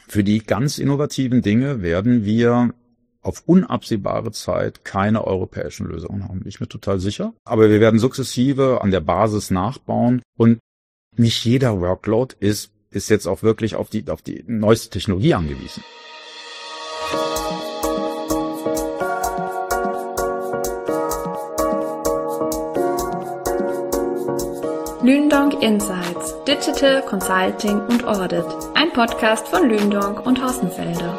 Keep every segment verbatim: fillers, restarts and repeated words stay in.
für die ganz innovativen Dinge werden wir auf unabsehbare Zeit keine europäischen Lösungen haben. Bin ich mir total sicher. Aber wir werden sukzessive an der Basis nachbauen und nicht jeder Workload ist, ist jetzt auch wirklich auf die, auf die neueste Technologie angewiesen. Lündong Insights, Digital Consulting und Audit. Ein Podcast von Lündong und Hossenfelder.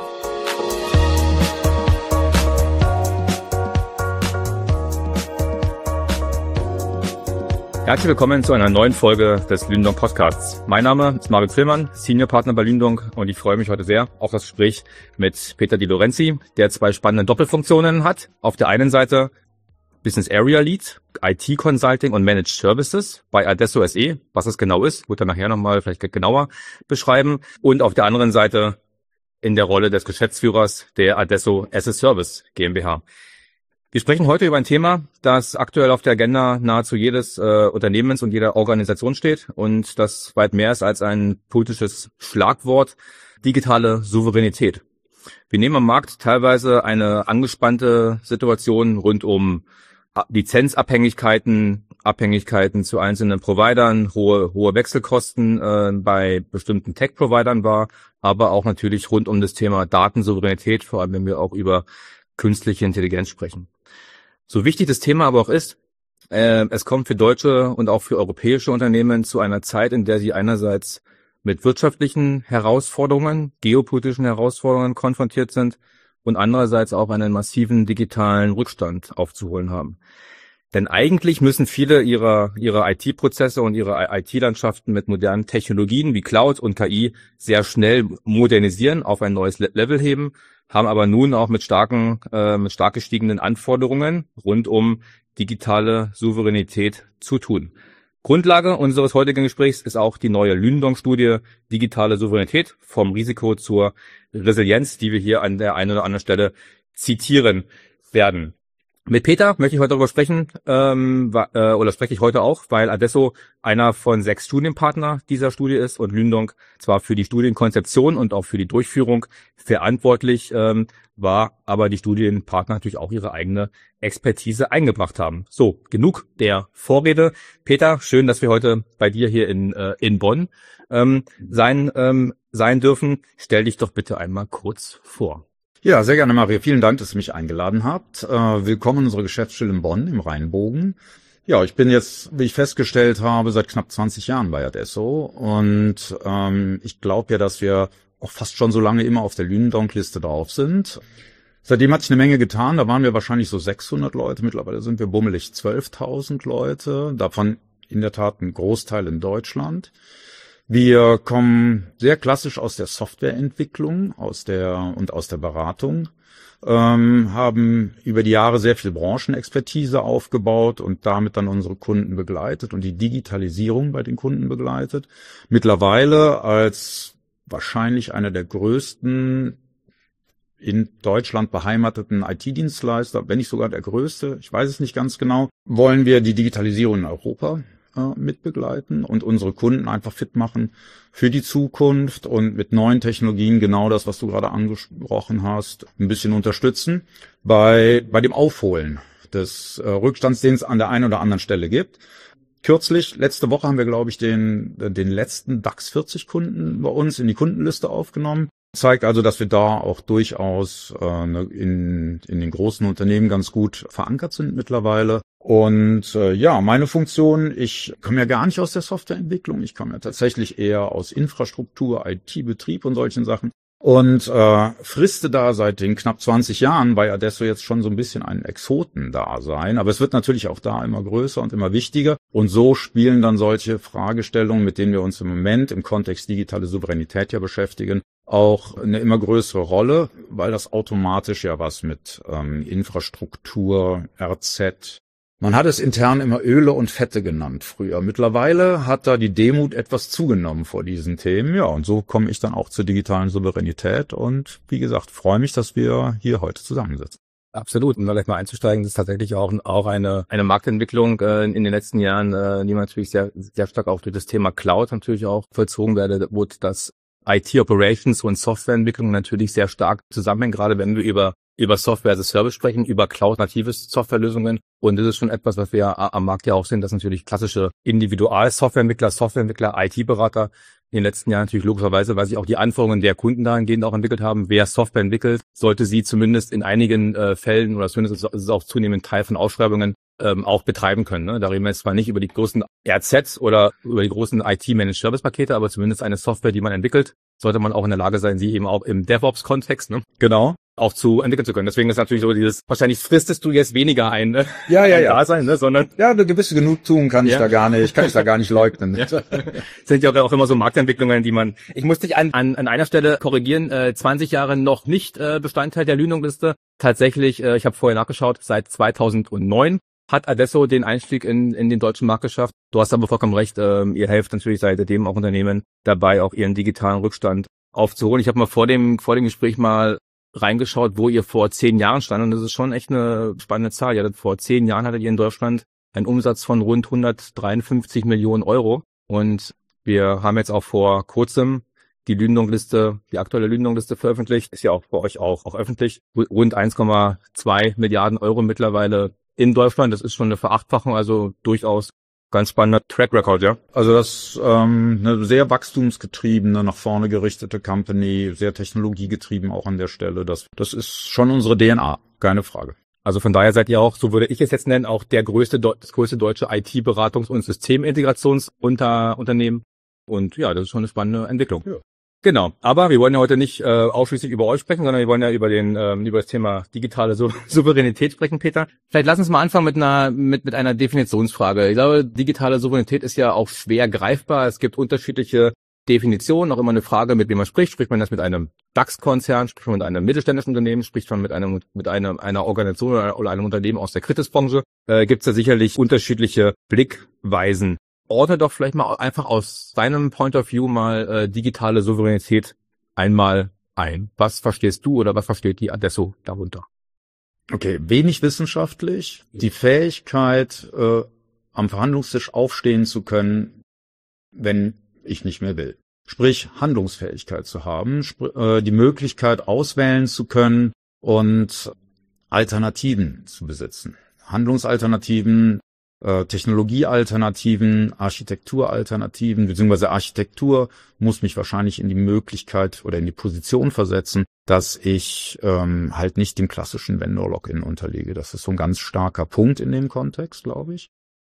Herzlich willkommen zu einer neuen Folge des Lündong Podcasts. Mein Name ist Marvin Frillmann, Senior Partner bei Lündong, und ich freue mich heute sehr auf das Gespräch mit Peter Di Lorenzi, der zwei spannende Doppelfunktionen hat. Auf der einen Seite Business Area Lead, I T Consulting und Managed Services bei Adesso S E. Was es genau ist, wird er nachher nochmal vielleicht genauer beschreiben. Und auf der anderen Seite in der Rolle des Geschäftsführers der Adesso as a Service GmbH. Wir sprechen heute über ein Thema, das aktuell auf der Agenda nahezu jedes äh, Unternehmens und jeder Organisation steht und das weit mehr ist als ein politisches Schlagwort: digitale Souveränität. Wir nehmen am Markt teilweise eine angespannte Situation rund um Lizenzabhängigkeiten, Abhängigkeiten zu einzelnen Providern, hohe hohe Wechselkosten äh, bei bestimmten Tech-Providern war, aber auch natürlich rund um das Thema Datensouveränität, vor allem wenn wir auch über künstliche Intelligenz sprechen. So wichtig das Thema aber auch ist, äh, es kommt für deutsche und auch für europäische Unternehmen zu einer Zeit, in der sie einerseits mit wirtschaftlichen Herausforderungen, geopolitischen Herausforderungen konfrontiert sind und andererseits auch einen massiven digitalen Rückstand aufzuholen haben. Denn eigentlich müssen viele ihrer ihrer I T-Prozesse und ihre I T-Landschaften mit modernen Technologien wie Cloud und K I sehr schnell modernisieren, auf ein neues Level heben, haben aber nun auch mit starken äh, mit stark gestiegenen Anforderungen rund um digitale Souveränität zu tun. Grundlage unseres heutigen Gesprächs ist auch die neue Lündong-Studie Digitale Souveränität vom Risiko zur Resilienz, die wir hier an der einen oder anderen Stelle zitieren werden. Mit Peter möchte ich heute darüber sprechen, ähm, äh, oder spreche ich heute auch, weil Adesso einer von sechs Studienpartner dieser Studie ist und Lündong zwar für die Studienkonzeption und auch für die Durchführung verantwortlich ähm, war, aber die Studienpartner natürlich auch ihre eigene Expertise eingebracht haben. So, genug der Vorrede. Peter, schön, dass wir heute bei dir hier in äh, in Bonn ähm, sein ähm, sein dürfen. Stell dich doch bitte einmal kurz vor. Ja, sehr gerne, Mario. Vielen Dank, dass ihr mich eingeladen habt. Äh, willkommen in unserer Geschäftsstelle in Bonn im Rheinbogen. Ja, ich bin jetzt, wie ich festgestellt habe, seit knapp zwanzig Jahren bei Adesso und ähm, ich glaube ja, dass wir auch fast schon so lange immer auf der Lündong-Liste drauf sind. Seitdem hat sich eine Menge getan. Da waren wir wahrscheinlich so sechshundert Leute. Mittlerweile sind wir bummelig zwölftausend Leute. Davon in der Tat ein Großteil in Deutschland. Wir kommen sehr klassisch aus der Softwareentwicklung aus der und aus der Beratung, ähm, haben über die Jahre sehr viel Branchenexpertise aufgebaut und damit dann unsere Kunden begleitet und die Digitalisierung bei den Kunden begleitet. Mittlerweile als wahrscheinlich einer der größten in Deutschland beheimateten I T-Dienstleister, wenn nicht sogar der größte, ich weiß es nicht ganz genau, wollen wir die Digitalisierung in Europa mitbegleiten und unsere Kunden einfach fit machen für die Zukunft und mit neuen Technologien genau das, was du gerade angesprochen hast, ein bisschen unterstützen bei bei dem Aufholen des äh, Rückstands, den es an der einen oder anderen Stelle gibt. Kürzlich, letzte Woche haben wir, glaube ich, den den letzten DAX vierzig Kunden bei uns in die Kundenliste aufgenommen. Zeigt also, dass wir da auch durchaus äh, in in den großen Unternehmen ganz gut verankert sind mittlerweile. Und äh, ja, meine Funktion, ich komme ja gar nicht aus der Softwareentwicklung, ich komme ja tatsächlich eher aus Infrastruktur, I T-Betrieb und solchen Sachen und äh, friste da seit den knapp zwanzig Jahren bei Adesso jetzt schon so ein bisschen ein Exoten-Dasein, aber es wird natürlich auch da immer größer und immer wichtiger und so spielen dann solche Fragestellungen, mit denen wir uns im Moment im Kontext digitale Souveränität ja beschäftigen, auch eine immer größere Rolle, weil das automatisch ja was mit ähm, Infrastruktur, R Z, man hat es intern immer Öle und Fette genannt früher. Mittlerweile hat da die Demut etwas zugenommen vor diesen Themen. Ja, und so komme ich dann auch zur digitalen Souveränität und wie gesagt, freue mich, dass wir hier heute zusammensitzen. Absolut. Um da gleich mal einzusteigen, das ist tatsächlich auch, auch eine, eine Marktentwicklung äh, in den letzten Jahren, äh, die man natürlich sehr, sehr stark auch durch das Thema Cloud natürlich auch vollzogen werde, wurde, dass I T-Operations und Softwareentwicklung natürlich sehr stark zusammenhängen, gerade wenn wir über über Software as a Service sprechen, über Cloud-natives Softwarelösungen. Und das ist schon etwas, was wir am Markt ja auch sehen, dass natürlich klassische Individual-Softwareentwickler, Softwareentwickler, I T-Berater in den letzten Jahren natürlich logischerweise, weil sich auch die Anforderungen der Kunden dahingehend auch entwickelt haben. Wer Software entwickelt, sollte sie zumindest in einigen äh, Fällen oder zumindest ist es auch zunehmend Teil von Ausschreibungen ähm, auch betreiben können. Ne? Da reden wir jetzt zwar nicht über die großen R Zs oder über die großen I T-Managed Service-Pakete, aber zumindest eine Software, die man entwickelt, sollte man auch in der Lage sein, sie eben auch im DevOps-Kontext, ne? Genau, auch zu entwickeln zu können. Deswegen ist natürlich so dieses, wahrscheinlich fristest du jetzt weniger ein, ne? Ja, ja, ja. Dasein, ne? Sondern ja, eine gewisse Genugtuung kann ja. ich da gar nicht, kann ich da gar nicht leugnen. Ja. Sind ja auch immer so Marktentwicklungen, die man, ich muss dich an, an, an einer Stelle korrigieren, äh, zwanzig Jahre noch nicht äh, Bestandteil der Lünung-Liste. Tatsächlich, äh, ich habe vorher nachgeschaut, seit zweitausendneun hat Adesso den Einstieg in, in den deutschen Markt geschafft. Du hast aber vollkommen recht, äh, ihr helft natürlich seitdem auch Unternehmen dabei, auch ihren digitalen Rückstand aufzuholen. Ich habe mal vor dem vor dem Gespräch mal reingeschaut, wo ihr vor zehn Jahren stand, und das ist schon echt eine spannende Zahl. Ihr hattet vor zehn Jahren hattet ihr in Deutschland einen Umsatz von rund hundertdreiundfünfzig Millionen Euro, und wir haben jetzt auch vor kurzem die Lünung-Liste, die aktuelle Lünung-Liste veröffentlicht, ist ja auch bei euch auch, auch öffentlich, rund eins Komma zwei Milliarden Euro mittlerweile in Deutschland. Das ist schon eine Verachtfachung, also durchaus ganz spannender Track Record, ja. Also das ähm, eine sehr wachstumsgetriebene, nach vorne gerichtete Company, sehr technologiegetrieben auch an der Stelle. Das das ist schon unsere D N A, keine Frage. Also von daher seid ihr auch, so würde ich es jetzt nennen, auch der größte, das größte deutsche I T-Beratungs- und Systemintegrationsunternehmen. Und ja, das ist schon eine spannende Entwicklung. Ja. Genau, aber wir wollen ja heute nicht äh, ausschließlich über euch sprechen, sondern wir wollen ja über den ähm, über das Thema digitale Sou- Souveränität sprechen, Peter. Vielleicht lass uns mal anfangen mit einer mit mit einer Definitionsfrage. Ich glaube, digitale Souveränität ist ja auch schwer greifbar. Es gibt unterschiedliche Definitionen, auch immer eine Frage, mit wem man spricht. Spricht man das mit einem DAX-Konzern, spricht man mit einem mittelständischen Unternehmen, spricht man mit einem mit einer einer Organisation oder, oder einem Unternehmen aus der Kritisbranche? Äh, gibt es da sicherlich unterschiedliche Blickweisen. Ordne doch vielleicht mal einfach aus deinem Point of View mal äh, digitale Souveränität einmal ein. Was verstehst du oder was versteht die Adesso darunter? Okay, wenig wissenschaftlich. Die Fähigkeit, äh, am Verhandlungstisch aufstehen zu können, wenn ich nicht mehr will. Sprich, Handlungsfähigkeit zu haben, sp- äh, die Möglichkeit auswählen zu können und Alternativen zu besitzen. Handlungsalternativen, Äh, Technologiealternativen, Architekturalternativen, beziehungsweise Architektur muss mich wahrscheinlich in die Möglichkeit oder in die Position versetzen, dass ich ähm, halt nicht dem klassischen Vendor-Login unterliege. Das ist so ein ganz starker Punkt in dem Kontext, glaube ich.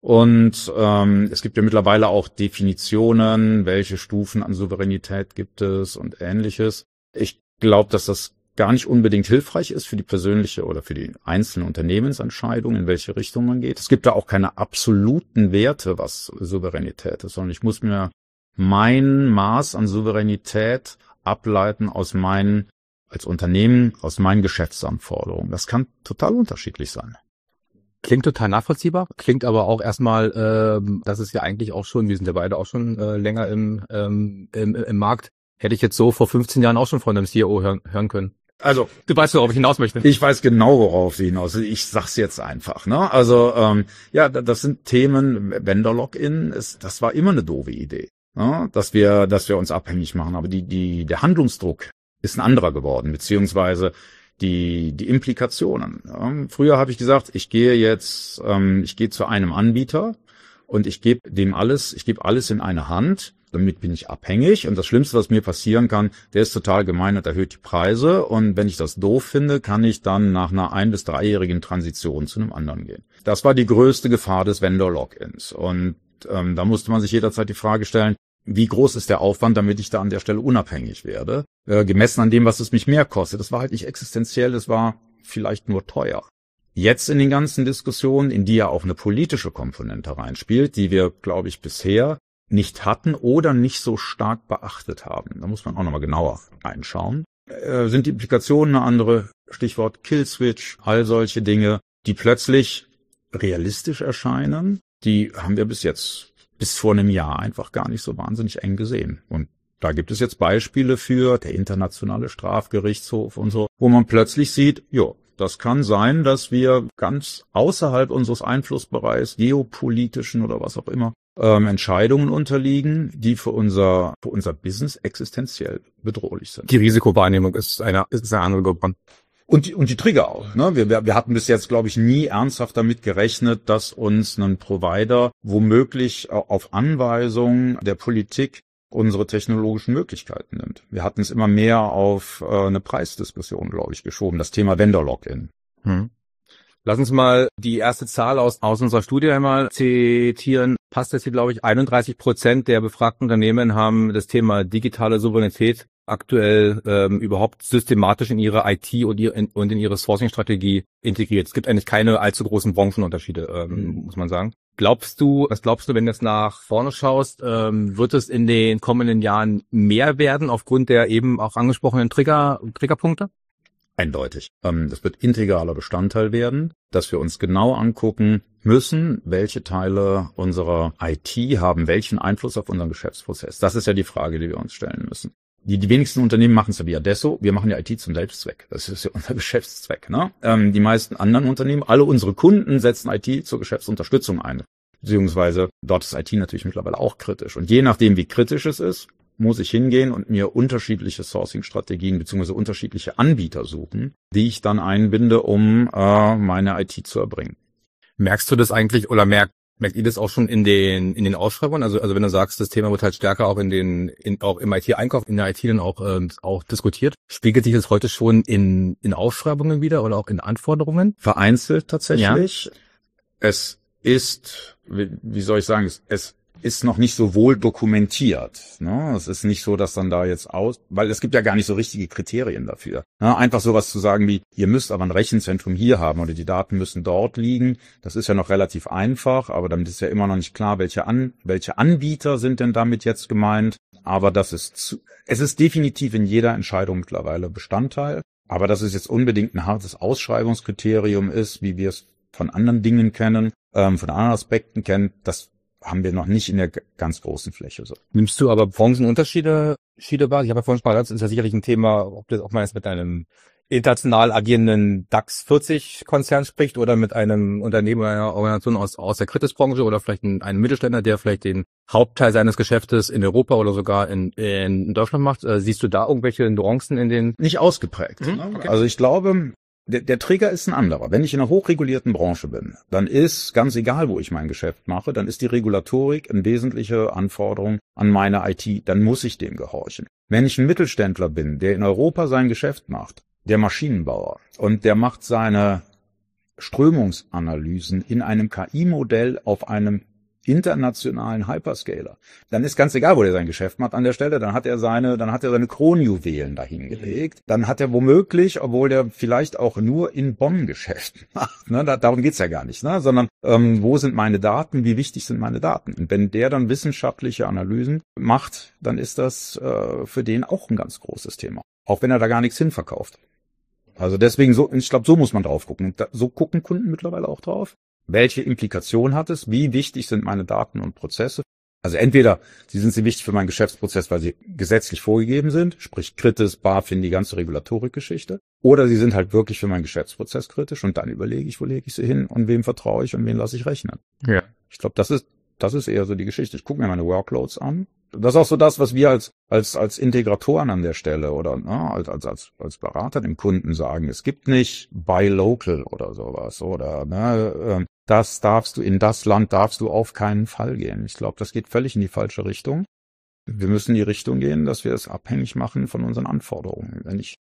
Und ähm, es gibt ja mittlerweile auch Definitionen, welche Stufen an Souveränität gibt es und Ähnliches. Ich glaube, dass das gar nicht unbedingt hilfreich ist für die persönliche oder für die einzelne Unternehmensentscheidung, in welche Richtung man geht. Es gibt da auch keine absoluten Werte, was Souveränität ist, sondern ich muss mir mein Maß an Souveränität ableiten aus meinen, als Unternehmen, aus meinen Geschäftsanforderungen. Das kann total unterschiedlich sein. Klingt total nachvollziehbar, klingt aber auch erstmal, ähm, das ist ja eigentlich auch schon, wir sind ja beide auch schon äh, länger im, ähm, im, im Markt, hätte ich jetzt so vor fünfzehn Jahren auch schon von einem C E O hören, hören können. Also, du weißt, worauf ich hinaus möchte. Ich weiß genau, worauf sie hinaus. Ich sag's jetzt einfach, ne? Also, ähm, ja, das sind Themen, Vendor-Login, ist, das war immer eine doofe Idee, ne? Dass wir, dass wir uns abhängig machen. Aber die, die, der Handlungsdruck ist ein anderer geworden, beziehungsweise die, die Implikationen. Ja? Früher habe ich gesagt, ich gehe jetzt, ähm, ich gehe zu einem Anbieter und ich gebe dem alles, ich gebe alles in eine Hand. Damit bin ich abhängig, und das Schlimmste, was mir passieren kann, der ist total gemein und erhöht die Preise, und wenn ich das doof finde, kann ich dann nach einer ein- bis dreijährigen Transition zu einem anderen gehen. Das war die größte Gefahr des Vendor-Logins, und ähm, da musste man sich jederzeit die Frage stellen, wie groß ist der Aufwand, damit ich da an der Stelle unabhängig werde, äh, gemessen an dem, was es mich mehr kostet. Das war halt nicht existenziell, es war vielleicht nur teuer. Jetzt in den ganzen Diskussionen, in die ja auch eine politische Komponente reinspielt, die wir, glaube ich, bisher nicht hatten oder nicht so stark beachtet haben. Da muss man auch nochmal genauer reinschauen. Äh, sind die Implikationen eine andere? Stichwort Killswitch, all solche Dinge, die plötzlich realistisch erscheinen, die haben wir bis jetzt, bis vor einem Jahr einfach gar nicht so wahnsinnig eng gesehen. Und da gibt es jetzt Beispiele für, der internationale Strafgerichtshof und so, wo man plötzlich sieht, jo, das kann sein, dass wir ganz außerhalb unseres Einflussbereichs, geopolitischen oder was auch immer, ähm, Entscheidungen unterliegen, die für unser für unser Business existenziell bedrohlich sind. Die Risikowahrnehmung ist eine ist eine andere geworden. Und die, und die Trigger auch. Ne? Wir, wir, wir hatten bis jetzt, glaube ich, nie ernsthaft damit gerechnet, dass uns ein Provider womöglich auf Anweisung der Politik unsere technologischen Möglichkeiten nimmt. Wir hatten es immer mehr auf äh, eine Preisdiskussion, glaube ich, geschoben, das Thema Vendor-Lock-in. Hm. Lass uns mal die erste Zahl aus, aus unserer Studie einmal zitieren. Passt das hier, glaube ich, einunddreißig Prozent der befragten Unternehmen haben das Thema digitale Souveränität aktuell ähm, überhaupt systematisch in ihre I T und, ihr, in, und in ihre Sourcing-Strategie integriert. Es gibt eigentlich keine allzu großen Branchenunterschiede, ähm, mhm. muss man sagen. Glaubst du, was glaubst du, wenn du jetzt nach vorne schaust, ähm, wird es in den kommenden Jahren mehr werden aufgrund der eben auch angesprochenen Trigger, Triggerpunkte? Eindeutig. Ähm, das wird integraler Bestandteil werden, dass wir uns genau angucken müssen, welche Teile unserer I T haben welchen Einfluss auf unseren Geschäftsprozess. Das ist ja die Frage, die wir uns stellen müssen. Die, die wenigsten Unternehmen machen es ja wie Adesso. Wir machen ja I T zum Selbstzweck. Das ist ja unser Geschäftszweck. Ne? Ähm, die meisten anderen Unternehmen, alle unsere Kunden setzen I T zur Geschäftsunterstützung ein. Beziehungsweise dort ist I T natürlich mittlerweile auch kritisch. Und je nachdem, wie kritisch es ist, muss ich hingehen und mir unterschiedliche Sourcing-Strategien beziehungsweise unterschiedliche Anbieter suchen, die ich dann einbinde, um äh, meine I T zu erbringen. Merkst du das eigentlich oder merkt Merkt ihr das auch schon in den in den Ausschreibungen? Also also wenn du sagst, das Thema wird halt stärker auch in den in auch im I T-Einkauf, in der I T dann auch ähm, auch diskutiert. Spiegelt sich das heute schon in in Ausschreibungen wieder oder auch in Anforderungen? Vereinzelt tatsächlich. Ja. Es ist, wie, wie soll ich sagen, es, es ist noch nicht so wohl dokumentiert. Ne? Es ist nicht so, dass dann da jetzt aus, weil es gibt ja gar nicht so richtige Kriterien dafür. Ne? Einfach sowas zu sagen wie, ihr müsst aber ein Rechenzentrum hier haben oder die Daten müssen dort liegen, das ist ja noch relativ einfach, aber damit ist ja immer noch nicht klar, welche An, welche Anbieter sind denn damit jetzt gemeint. Aber das ist, zu, es ist definitiv in jeder Entscheidung mittlerweile Bestandteil. Aber dass es jetzt unbedingt ein hartes Ausschreibungskriterium ist, wie wir es von anderen Dingen kennen, ähm, von anderen Aspekten kennen, das haben wir noch nicht in der ganz großen Fläche so. Nimmst du aber Branchenunterschiede Unterschiede wahr? Ich habe ja vorhin schon mal gesagt, das ist ja sicherlich ein Thema, ob das, ob man jetzt mit einem international agierenden DAX vierzig Konzern spricht oder mit einem Unternehmen oder einer Organisation aus, aus der Kritisbranche oder vielleicht ein, einem Mittelständler, der vielleicht den Hauptteil seines Geschäftes in Europa oder sogar in, in Deutschland macht. Äh, siehst du da irgendwelche Nuancen in den? Nicht ausgeprägt. Mhm, okay. Also ich glaube, Der, der Trigger ist ein anderer. Wenn ich in einer hochregulierten Branche bin, dann ist ganz egal, wo ich mein Geschäft mache, dann ist die Regulatorik eine wesentliche Anforderung an meine I T. Dann muss ich dem gehorchen. Wenn ich ein Mittelständler bin, der in Europa sein Geschäft macht, der Maschinenbauer, und der macht seine Strömungsanalysen in einem K I-Modell auf einem internationalen Hyperscaler, dann ist ganz egal, wo der sein Geschäft macht an der Stelle, dann hat er seine, dann hat er seine Kronjuwelen dahingelegt, dann hat er womöglich, obwohl der vielleicht auch nur in Bonn Geschäft macht, ne, da, darum geht's ja gar nicht, ne, sondern ähm, wo sind meine Daten, wie wichtig sind meine Daten? Und wenn der dann wissenschaftliche Analysen macht, dann ist das äh, für den auch ein ganz großes Thema, auch wenn er da gar nichts hinverkauft. Also deswegen so, ich glaube, so muss man drauf gucken. Und da, so gucken Kunden mittlerweile auch drauf. Welche Implikation hat es? Wie wichtig sind meine Daten und Prozesse? Also entweder sie sind sie wichtig für meinen Geschäftsprozess, weil sie gesetzlich vorgegeben sind, sprich Kritis, BaFin, die ganze Regulatorik-Geschichte, oder sie sind halt wirklich für meinen Geschäftsprozess kritisch und dann überlege ich, wo lege ich sie hin und wem vertraue ich und wen lasse ich rechnen. Ja. Ich glaube, das ist das ist eher so die Geschichte. Ich gucke mir meine Workloads an. Das ist auch so das, was wir als als als Integratoren an der Stelle oder na, als als als als Berater dem Kunden sagen. Es gibt nicht Buy Local oder sowas oder ne, das darfst du in das Land darfst du auf keinen Fall gehen. Ich glaube, das geht völlig in die falsche Richtung. Wir müssen in die Richtung gehen, dass wir es abhängig machen von unseren Anforderungen. Wenn ich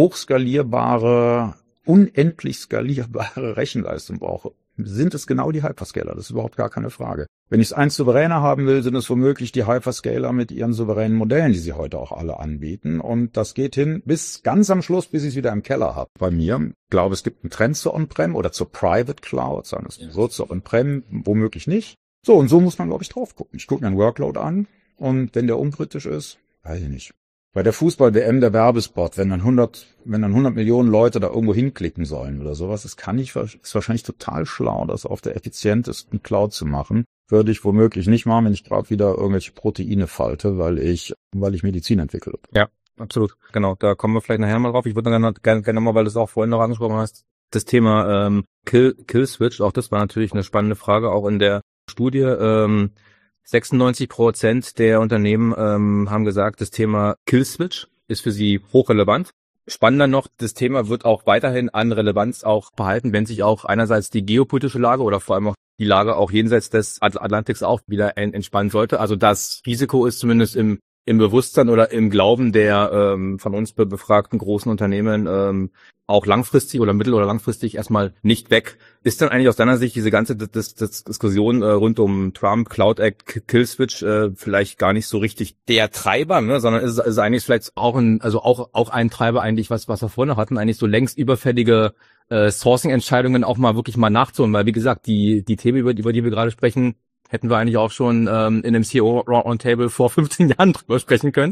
hochskalierbare, unendlich skalierbare Rechenleistung brauche, sind es genau die Hyperscaler. Das ist überhaupt gar keine Frage. Wenn ich es eins souveräner haben will, sind es womöglich die Hyperscaler mit ihren souveränen Modellen, die sie heute auch alle anbieten. Und das geht hin bis ganz am Schluss, bis ich es wieder im Keller habe. Bei mir, ich glaube, es gibt einen Trend zur On-Prem oder zur Private Cloud, sagen wir es so, zur On-Prem, womöglich nicht. So, und so muss man, glaube ich, drauf gucken. Ich gucke mir einen Workload an und wenn der unkritisch ist, weiß ich nicht. Bei der Fußball-W M der Werbespot, wenn dann hundert, wenn dann hundert Millionen Leute da irgendwo hinklicken sollen oder sowas, das kann ich, ist wahrscheinlich total schlau, das auf der effizientesten Cloud zu machen. Würde ich womöglich nicht machen, wenn ich gerade wieder irgendwelche Proteine falte, weil ich, weil ich Medizin entwickle. Ja, absolut. Genau, da kommen wir vielleicht nachher mal drauf. Ich würde gerne, gerne, gerne mal, weil du es auch vorhin noch angesprochen hast, das Thema ähm, Kill, Kill Switch, auch das war natürlich eine spannende Frage, auch in der Studie. Ähm, sechsundneunzig Prozent der Unternehmen ähm, haben gesagt, das Thema Kill-Switch ist für sie hochrelevant. Spannender noch, das Thema wird auch weiterhin an Relevanz auch behalten, wenn sich auch einerseits die geopolitische Lage oder vor allem auch die Lage auch jenseits des Atlantiks auch wieder entspannen sollte. Also das Risiko ist zumindest im im Bewusstsein oder im Glauben der ähm, von uns be- befragten großen Unternehmen ähm, auch langfristig oder mittel- oder langfristig erstmal nicht weg. Ist dann eigentlich aus deiner Sicht diese ganze das, das Diskussion äh, rund um Trump, Cloud Act, Killswitch äh, vielleicht gar nicht so richtig der Treiber, ne, sondern ist, ist eigentlich vielleicht auch ein, also auch auch ein Treiber eigentlich, was was wir vorhin noch hatten, eigentlich so längst überfällige äh, Sourcing-Entscheidungen auch mal wirklich mal nachzuholen, weil wie gesagt, die die Themen, über die, über die wir gerade sprechen, hätten wir eigentlich auch schon ähm, in einem C E O-Roundtable vor fünfzehn Jahren drüber sprechen können.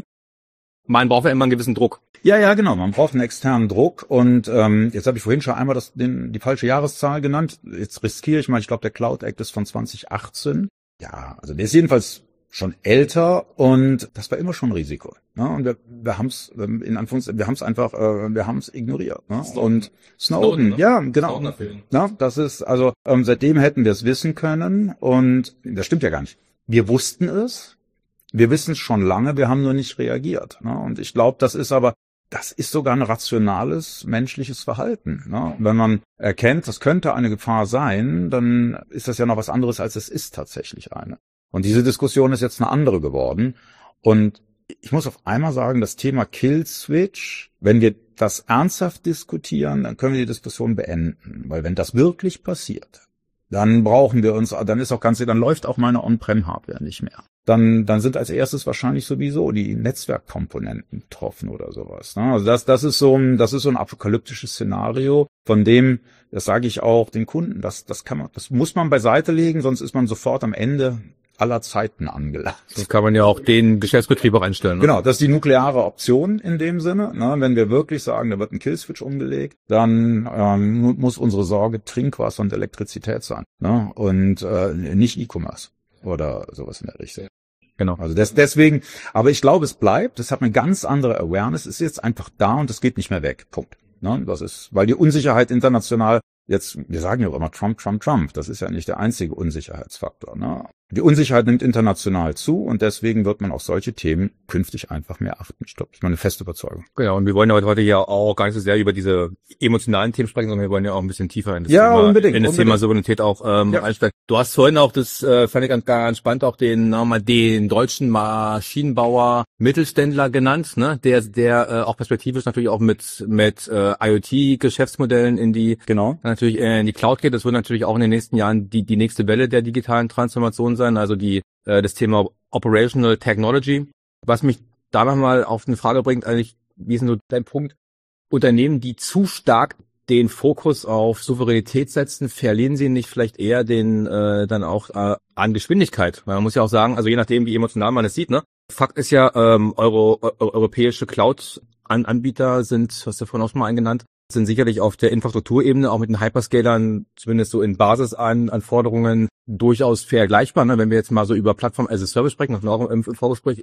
Man braucht ja immer einen gewissen Druck. Ja, ja, genau. Man braucht einen externen Druck. Und ähm, jetzt habe ich vorhin schon einmal das, den, die falsche Jahreszahl genannt. Jetzt riskiere ich mal, ich glaube, der Cloud Act ist von zwanzig achtzehn. Ja, also der ist jedenfalls schon älter und das war immer schon ein Risiko. Ne? Und wir, wir haben es in Anführungszeichen, wir haben es einfach, äh, wir haben es ignoriert. Ne? Snowden. Und Snowden, Snowden ne? ja, genau. Na, das ist also ähm, seitdem hätten wir es wissen können und das stimmt ja gar nicht. Wir wussten es, wir wissen es schon lange, wir haben nur nicht reagiert. Ne? Und ich glaube, das ist aber das ist sogar ein rationales menschliches Verhalten. Ne? Wenn man erkennt, das könnte eine Gefahr sein, dann ist das ja noch was anderes, als es ist tatsächlich eine. Und diese Diskussion ist jetzt eine andere geworden. Und ich muss auf einmal sagen, das Thema Kill-Switch, wenn wir das ernsthaft diskutieren, dann können wir die Diskussion beenden. Weil wenn das wirklich passiert, dann brauchen wir uns, dann ist auch ganz, dann läuft auch meine On-Prem-Hardware nicht mehr. Dann, dann sind als erstes wahrscheinlich sowieso die Netzwerkkomponenten betroffen oder sowas. Ne? Also das, das ist so ein, das ist so ein apokalyptisches Szenario, von dem, das sage ich auch den Kunden, das, das kann man, das muss man beiseite legen, sonst ist man sofort am Ende aller Zeiten angelangt. Das kann man ja auch den Geschäftsbetrieb auch einstellen. Ne? Genau, das ist die nukleare Option in dem Sinne. Ne? Wenn wir wirklich sagen, da wird ein Killswitch umgelegt, dann ähm, muss unsere Sorge Trinkwasser und Elektrizität sein. Ne? Und äh, nicht E-Commerce oder sowas in der Richtung. Genau. Also das, deswegen, aber ich glaube, es bleibt, es hat eine ganz andere Awareness, es ist jetzt einfach da und es geht nicht mehr weg. Punkt. Ne? Das ist, weil die Unsicherheit international, jetzt, wir sagen ja auch immer Trump, Trump, Trump, das ist ja nicht der einzige Unsicherheitsfaktor. Ne? Die Unsicherheit nimmt international zu und deswegen wird man auf solche Themen künftig einfach mehr achten. Ich glaube, das ist meine feste Überzeugung. Genau, und wir wollen ja heute ja auch gar nicht so sehr über diese emotionalen Themen sprechen, sondern wir wollen ja auch ein bisschen tiefer in das, ja, Thema, unbedingt, in das unbedingt. Thema Souveränität auch ähm, ja. einsteigen. Du hast vorhin auch, das äh, fand ich ganz, ganz spannend, auch den, nochmal den deutschen Maschinenbauer Mittelständler genannt, ne, der der äh, auch perspektivisch natürlich auch mit mit äh, IoT-Geschäftsmodellen in die genau natürlich äh, in die Cloud geht. Das wird natürlich auch in den nächsten Jahren die die nächste Welle der digitalen Transformation sein, also die äh, das Thema Operational Technology. Was mich da nochmal auf eine Frage bringt, eigentlich, wie ist denn so dein Punkt? Unternehmen, die zu stark den Fokus auf Souveränität setzen, verlieren sie nicht vielleicht eher den äh, dann auch äh, an Geschwindigkeit? Weil man muss ja auch sagen, also je nachdem, wie emotional man es sieht, ne? Fakt ist ja, ähm, Euro, äh, europäische Cloud-Anbieter sind, hast du vorhin auch schon mal eingenannt, sind sicherlich auf der Infrastrukturebene auch mit den Hyperscalern zumindest so in Basisanforderungen durchaus vergleichbar. Ne? Wenn wir jetzt mal so über Plattform as a Service sprechen, das auch im Vorgespräch,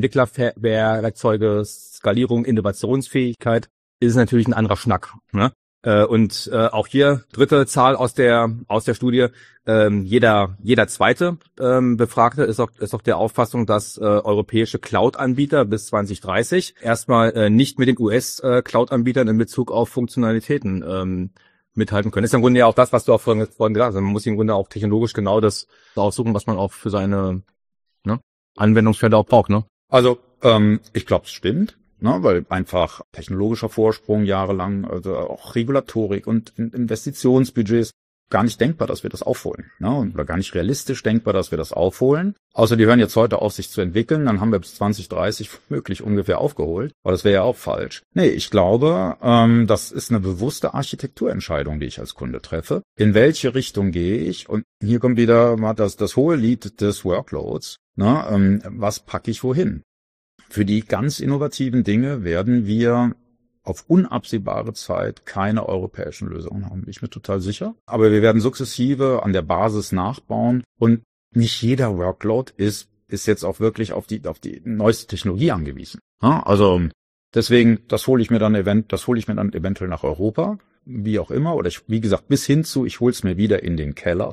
Entwicklerwerkzeuge, Skalierung, Innovationsfähigkeit, ist es natürlich ein anderer Schnack. Ne? Äh, und äh, auch hier dritte Zahl aus der aus der Studie: ähm, jeder jeder zweite ähm, Befragte ist auch ist auch der Auffassung, dass äh, europäische Cloud-Anbieter bis zwanzig dreißig erstmal äh, nicht mit den U S-Cloud-Anbietern in Bezug auf Funktionalitäten ähm, mithalten können. Das ist im Grunde ja auch das, was du auch vorhin, vorhin gesagt hast. Man muss im Grunde auch technologisch genau das aussuchen, was man auch für seine ne, Anwendungsfälle auch braucht. Ne? Also ähm, ich glaube, es stimmt. Ne, weil einfach technologischer Vorsprung jahrelang, also auch Regulatorik und Investitionsbudgets, gar nicht denkbar, dass wir das aufholen. Ne, oder gar nicht realistisch denkbar, dass wir das aufholen. Außer die hören jetzt heute auf, sich zu entwickeln, dann haben wir bis zwanzig dreißig womöglich ungefähr aufgeholt. Aber das wäre ja auch falsch. Nee, ich glaube, ähm, das ist eine bewusste Architekturentscheidung, die ich als Kunde treffe. In welche Richtung gehe ich? Und hier kommt wieder mal das, das hohe Lied des Workloads. Ne, ähm, was packe ich wohin? Für die ganz innovativen Dinge werden wir auf unabsehbare Zeit keine europäischen Lösungen haben. Bin ich mir total sicher. Aber wir werden sukzessive an der Basis nachbauen und nicht jeder Workload ist, ist jetzt auch wirklich auf die, auf die neueste Technologie angewiesen. Ja, also, deswegen, das hole ich mir dann event, das hole ich mir dann eventuell nach Europa, wie auch immer, oder ich, wie gesagt, bis hin zu, ich hole es mir wieder in den Keller.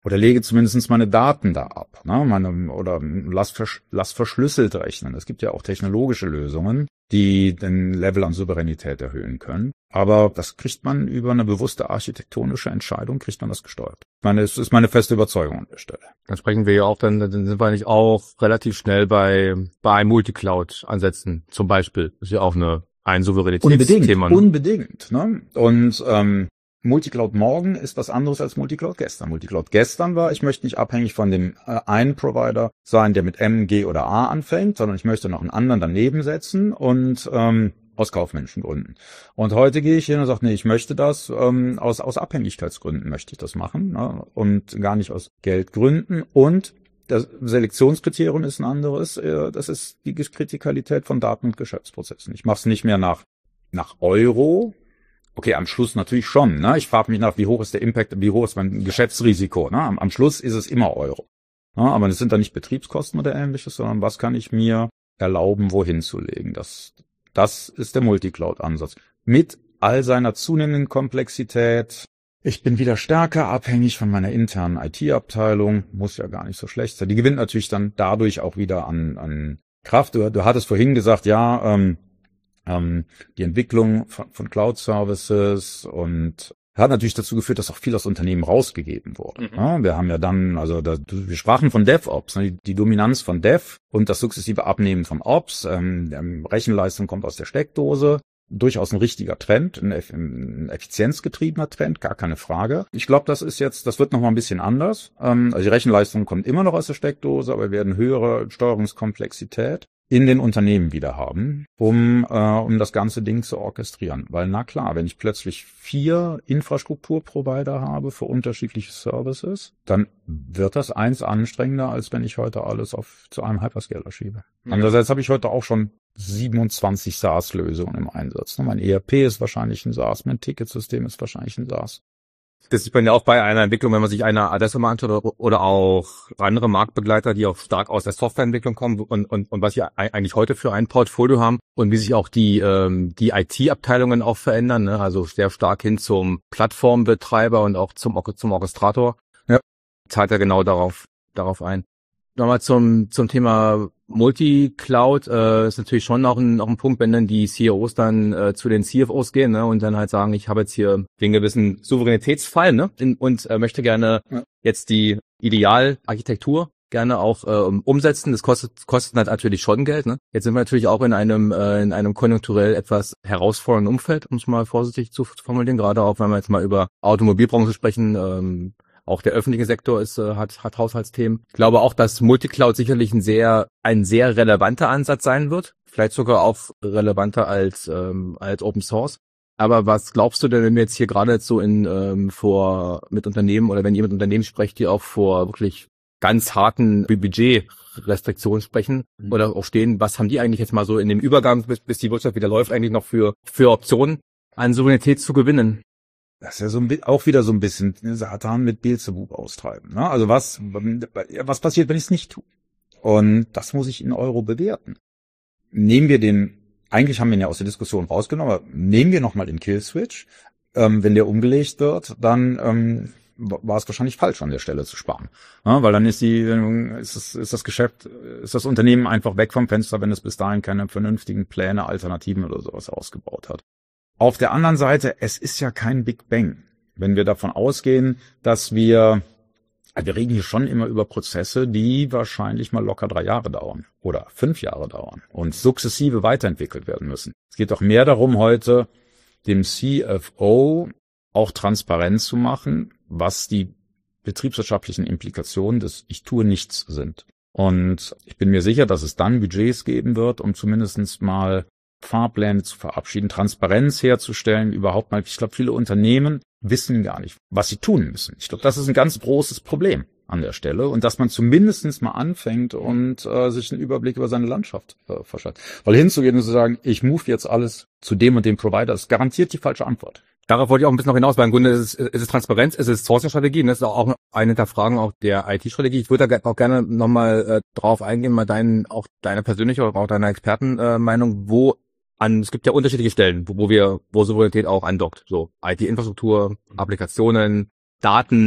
oder lege zumindest meine Daten da ab, ne? Meine, oder lass, versch, lass verschlüsselt rechnen. Es gibt ja auch technologische Lösungen, die den Level an Souveränität erhöhen können. Aber das kriegt man über eine bewusste architektonische Entscheidung, kriegt man das gesteuert. Ich meine, es ist meine feste Überzeugung an der Stelle. Dann sprechen wir ja auch, dann, dann sind wir nicht auch relativ schnell bei, bei Multicloud-Ansätzen zum Beispiel. Das ist ja auch eine, ein Souveränitätsthema. Unbedingt, unbedingt, ne? Und, ähm, Multicloud morgen ist was anderes als Multicloud gestern. Multicloud gestern war, ich möchte nicht abhängig von dem äh, einen Provider sein, der mit M, G oder A anfängt, sondern ich möchte noch einen anderen daneben setzen und ähm, aus kaufmännischen Gründen. Und heute gehe ich hin und sage, nee, ich möchte das, ähm, aus aus Abhängigkeitsgründen möchte ich das machen, ne? Und gar nicht aus Geldgründen. Und das Selektionskriterium ist ein anderes, äh, das ist die Kritikalität von Daten und Geschäftsprozessen. Ich mache es nicht mehr nach nach Euro. Okay, am Schluss natürlich schon. Ne? Ich frage mich nach, wie hoch ist der Impact, wie hoch ist mein Geschäftsrisiko. Ne? Am, am Schluss ist es immer Euro. Ne? Aber es sind da nicht Betriebskosten oder Ähnliches, sondern was kann ich mir erlauben, wohin zu legen. Das, das ist der Multicloud-Ansatz. Mit all seiner zunehmenden Komplexität. Ich bin wieder stärker abhängig von meiner internen I T-Abteilung. Muss ja gar nicht so schlecht sein. Die gewinnt natürlich dann dadurch auch wieder an, an Kraft. Du, du hattest vorhin gesagt, ja, ähm, Ähm, die Entwicklung von, von Cloud-Services und hat natürlich dazu geführt, dass auch viel aus Unternehmen rausgegeben wurde. Mhm. Ja, wir haben ja dann, also da, wir sprachen von DevOps, ne, die, die Dominanz von Dev und das sukzessive Abnehmen von Ops. Ähm, Rechenleistung kommt aus der Steckdose. Durchaus ein richtiger Trend, ein, ein effizienzgetriebener Trend, gar keine Frage. Ich glaube, das ist jetzt, das wird noch mal ein bisschen anders. Ähm, also die Rechenleistung kommt immer noch aus der Steckdose, aber wir werden höhere Steuerungskomplexität in den Unternehmen wieder haben, um äh, um das ganze Ding zu orchestrieren. Weil na klar, wenn ich plötzlich vier Infrastrukturprovider habe für unterschiedliche Services, dann wird das eins anstrengender, als wenn ich heute alles auf zu einem Hyperscaler schiebe. Ja. Andererseits habe ich heute auch schon siebenundzwanzig SaaS-Lösungen im Einsatz. Mein E R P ist wahrscheinlich ein SaaS, mein Ticketsystem ist wahrscheinlich ein SaaS. Das ist bei ja auch bei einer Entwicklung, wenn man sich eine Adesso mal anschaut oder, oder auch andere Marktbegleiter, die auch stark aus der Softwareentwicklung kommen und, und, und was sie eigentlich heute für ein Portfolio haben und wie sich auch die ähm, die I T-Abteilungen auch verändern, ne? Also sehr stark hin zum Plattformbetreiber und auch zum zum Orchestrator. Ja. Zahlt er genau darauf darauf ein. Nochmal zum zum Thema Multicloud äh, ist natürlich schon auch ein, auch ein Punkt, wenn dann die C E Os dann äh, zu den C F Os gehen, ne, und dann halt sagen, ich habe jetzt hier den gewissen Souveränitätsfall, ne, in, und äh, möchte gerne ja. jetzt die Idealarchitektur gerne auch äh, umsetzen. Das kostet kostet halt natürlich schon Geld, ne. Jetzt sind wir natürlich auch in einem äh, in einem konjunkturell etwas herausfordernden Umfeld, um es mal vorsichtig zu formulieren, gerade auch wenn wir jetzt mal über Automobilbranche sprechen. Ähm, Auch der öffentliche Sektor ist, äh, hat, hat Haushaltsthemen. Ich glaube auch, dass Multicloud sicherlich ein sehr, ein sehr relevanter Ansatz sein wird. Vielleicht sogar auch relevanter als, ähm, als Open Source. Aber was glaubst du denn, wenn wir jetzt hier gerade jetzt so in, ähm, vor, mit Unternehmen oder wenn ihr mit Unternehmen sprecht, die auch vor wirklich ganz harten Budgetrestriktionen sprechen mhm. oder auch stehen, was haben die eigentlich jetzt mal so in dem Übergang, bis, bis die Wirtschaft wieder läuft, eigentlich noch für, für Optionen an Souveränität zu gewinnen? Das ist ja so ein, auch wieder so ein bisschen Satan mit Beelzebub austreiben. Ne? Also was, was passiert, wenn ich es nicht tue? Und das muss ich in Euro bewerten. Nehmen wir den, eigentlich haben wir ihn ja aus der Diskussion rausgenommen, aber nehmen wir nochmal den Killswitch. Ähm, wenn der umgelegt wird, dann ähm, war es wahrscheinlich falsch, an der Stelle zu sparen. Ja, weil dann ist die, ist das, ist das Geschäft, ist das Unternehmen einfach weg vom Fenster, wenn es bis dahin keine vernünftigen Pläne, Alternativen oder sowas ausgebaut hat. Auf der anderen Seite, es ist ja kein Big Bang. Wenn wir davon ausgehen, dass wir, also wir reden hier schon immer über Prozesse, die wahrscheinlich mal locker drei Jahre dauern oder fünf Jahre dauern und sukzessive weiterentwickelt werden müssen. Es geht doch mehr darum, heute dem C F O auch transparent zu machen, was die betriebswirtschaftlichen Implikationen des Ich tue nichts sind. Und ich bin mir sicher, dass es dann Budgets geben wird, um zumindest mal Fahrpläne zu verabschieden, Transparenz herzustellen, überhaupt mal. Ich glaube, viele Unternehmen wissen gar nicht, was sie tun müssen. Ich glaube, das ist ein ganz großes Problem an der Stelle und dass man zumindestens mal anfängt und äh, sich einen Überblick über seine Landschaft äh, verschafft. Weil hinzugehen und zu sagen, ich move jetzt alles zu dem und dem Provider, ist garantiert die falsche Antwort. Darauf wollte ich auch ein bisschen noch hinaus, weil im Grunde ist es, ist es Transparenz, ist es Sourcing-Strategie, das ist auch eine Hinterfragen auch der I T-Strategie. Ich würde da auch gerne nochmal äh, drauf eingehen, mal deinen, auch deine persönliche oder auch deine Expertenmeinung, äh, wo an, es gibt ja unterschiedliche Stellen, wo, wo wir, wo Souveränität auch andockt. So I T-Infrastruktur, Applikationen, Daten,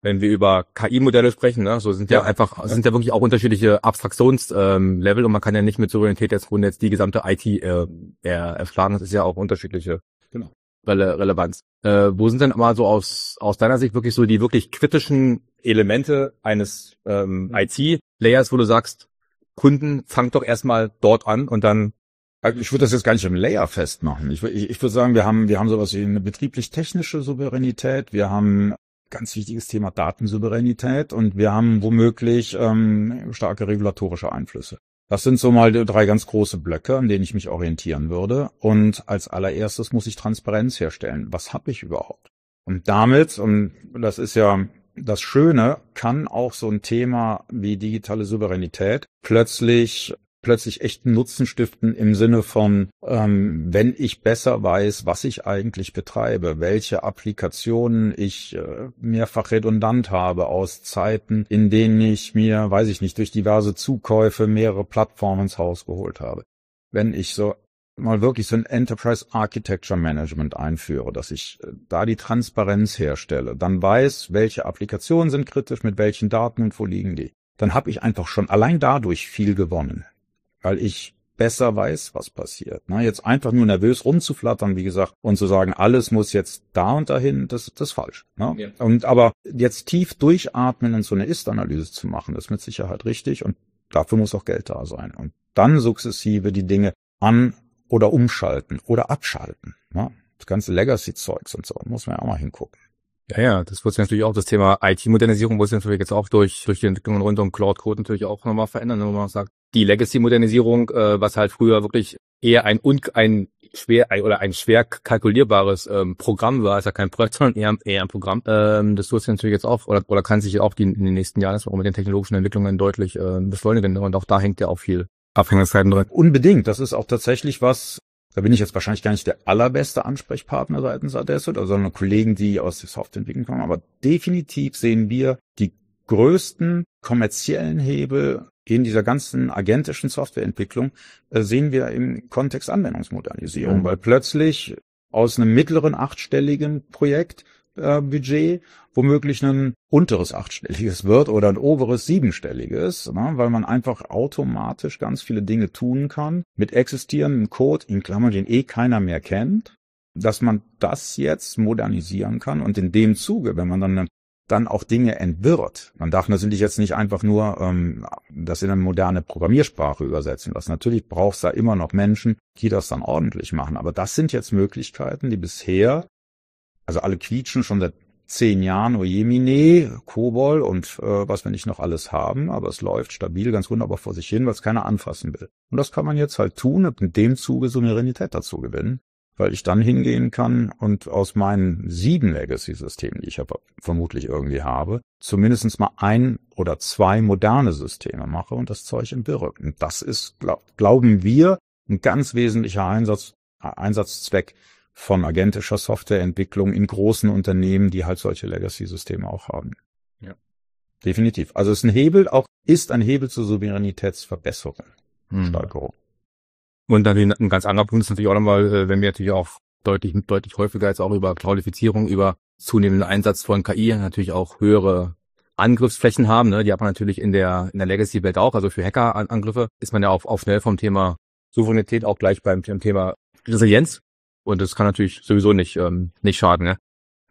wenn wir über K I-Modelle sprechen, ne, so sind ja, ja einfach, ja. sind ja wirklich auch unterschiedliche Abstraktionslevel ähm, und man kann ja nicht mit Souveränität jetzt, jetzt die gesamte I T äh, erschlagen. Das ist ja auch unterschiedliche genau. Rele- Relevanz. Äh, wo sind denn mal so aus aus deiner Sicht wirklich so die wirklich kritischen Elemente eines ähm, I T-Layers, wo du sagst, Kunden, fangt doch erstmal dort an und dann. Also ich würde das jetzt gar nicht im Layer festmachen. Ich, ich, ich würde sagen, wir haben wir haben sowas wie eine betrieblich-technische Souveränität, wir haben ganz wichtiges Thema Datensouveränität und wir haben womöglich ähm, starke regulatorische Einflüsse. Das sind so mal drei ganz große Blöcke, an denen ich mich orientieren würde. Und als allererstes muss ich Transparenz herstellen. Was habe ich überhaupt? Und damit, und das ist ja das Schöne, kann auch so ein Thema wie digitale Souveränität plötzlich plötzlich echten Nutzen stiften im Sinne von, ähm, wenn ich besser weiß, was ich eigentlich betreibe, welche Applikationen ich äh, mehrfach redundant habe aus Zeiten, in denen ich mir, weiß ich nicht, durch diverse Zukäufe mehrere Plattformen ins Haus geholt habe. Wenn ich so mal wirklich so ein Enterprise Architecture Management einführe, dass ich äh, da die Transparenz herstelle, dann weiß, welche Applikationen sind kritisch, mit welchen Daten und wo liegen die, dann habe ich einfach schon allein dadurch viel gewonnen. Weil ich besser weiß, was passiert. Na, jetzt einfach nur nervös rumzuflattern, wie gesagt, und zu sagen, alles muss jetzt da und dahin, das, das ist falsch. Ne? Ja. Und aber jetzt tief durchatmen und so eine Ist-Analyse zu machen, das ist mit Sicherheit richtig und dafür muss auch Geld da sein. Und dann sukzessive die Dinge an- oder umschalten oder abschalten. Ne? Das ganze Legacy-Zeugs und so, muss man ja auch mal hingucken. Ja, ja, das wird sich natürlich auch, das Thema I T-Modernisierung muss sich natürlich jetzt auch durch durch die Entwicklungen rund um Cloud Code natürlich auch nochmal verändern, wo man sagt, die Legacy-Modernisierung, äh, was halt früher wirklich eher ein un, ein schwer ein, oder ein schwer kalkulierbares ähm, Programm war, ist ja kein Projekt, sondern eher, eher ein Programm. Ähm, das wird sich natürlich jetzt auch oder oder kann sich auch die, in den nächsten Jahren, das auch mit den technologischen Entwicklungen deutlich äh, beschleunigen und auch da hängt ja auch viel Abhängigkeiten drin. Unbedingt, das ist auch tatsächlich was. Da bin ich jetzt wahrscheinlich gar nicht der allerbeste Ansprechpartner seitens Adesso, sondern Kollegen, die aus der Softwareentwicklung kommen. Aber definitiv sehen wir die größten kommerziellen Hebel in dieser ganzen agentischen Softwareentwicklung, äh, sehen wir im Kontext Anwendungsmodernisierung, mhm. weil plötzlich aus einem mittleren achtstelligen Projekt äh, Budget womöglich ein unteres achtstelliges wird oder ein oberes siebenstelliges, ne, weil man einfach automatisch ganz viele Dinge tun kann mit existierendem Code, in Klammern, den eh keiner mehr kennt, dass man das jetzt modernisieren kann und in dem Zuge, wenn man dann dann auch Dinge entwirrt. Man darf natürlich jetzt nicht einfach nur ähm, das in eine moderne Programmiersprache übersetzen lassen. Natürlich braucht es da immer noch Menschen, die das dann ordentlich machen. Aber das sind jetzt Möglichkeiten, die bisher, also alle quietschen schon seit zehn Jahren, Ojemine, Kobol und äh, was wir nicht noch alles haben, aber es läuft stabil, ganz wunderbar vor sich hin, weil es keiner anfassen will. Und das kann man jetzt halt tun und in dem Zuge Souveränität dazu gewinnen, weil ich dann hingehen kann und aus meinen sieben Legacy-Systemen, die ich aber vermutlich irgendwie habe, zumindest mal ein oder zwei moderne Systeme mache und das Zeug entwirre. Und das ist, glaub, glauben wir, ein ganz wesentlicher Einsatz, Einsatzzweck von agentischer Softwareentwicklung in großen Unternehmen, die halt solche Legacy-Systeme auch haben. Ja. Definitiv. Also es ist ein Hebel, auch ist ein Hebel zur Souveränitätsverbesserung, hm. Steigerung. Und dann ein ganz anderer Punkt ist natürlich auch nochmal, wenn wir natürlich auch deutlich, deutlich häufiger jetzt auch über Cloudifizierung, über zunehmenden Einsatz von K I natürlich auch höhere Angriffsflächen haben, ne? Die hat man natürlich in der, in der Legacy-Welt auch, also für Hackerangriffe ist man ja auch, auch schnell vom Thema Souveränität auch gleich beim Thema Resilienz. Und das kann natürlich sowieso nicht, ähm, nicht schaden, ne?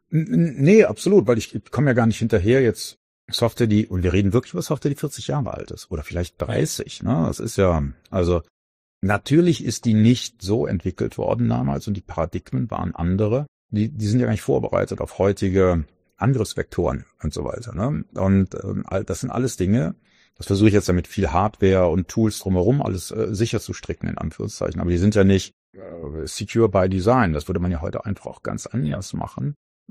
Nee, absolut, weil ich komme ja gar nicht hinterher jetzt Software, die, und wir reden wirklich über Software, die vierzig Jahre alt ist oder vielleicht dreißig, ne? Das ist ja, also, natürlich ist die nicht so entwickelt worden damals und die Paradigmen waren andere. Die, die sind ja gar nicht vorbereitet auf heutige Angriffsvektoren und so weiter, ne? Und ähm, das sind alles Dinge, das versuche ich jetzt ja mit viel Hardware und Tools drumherum alles äh, sicher zu stricken, in Anführungszeichen. Aber die sind ja nicht äh, secure by design. Das würde man ja heute einfach auch ganz anders machen.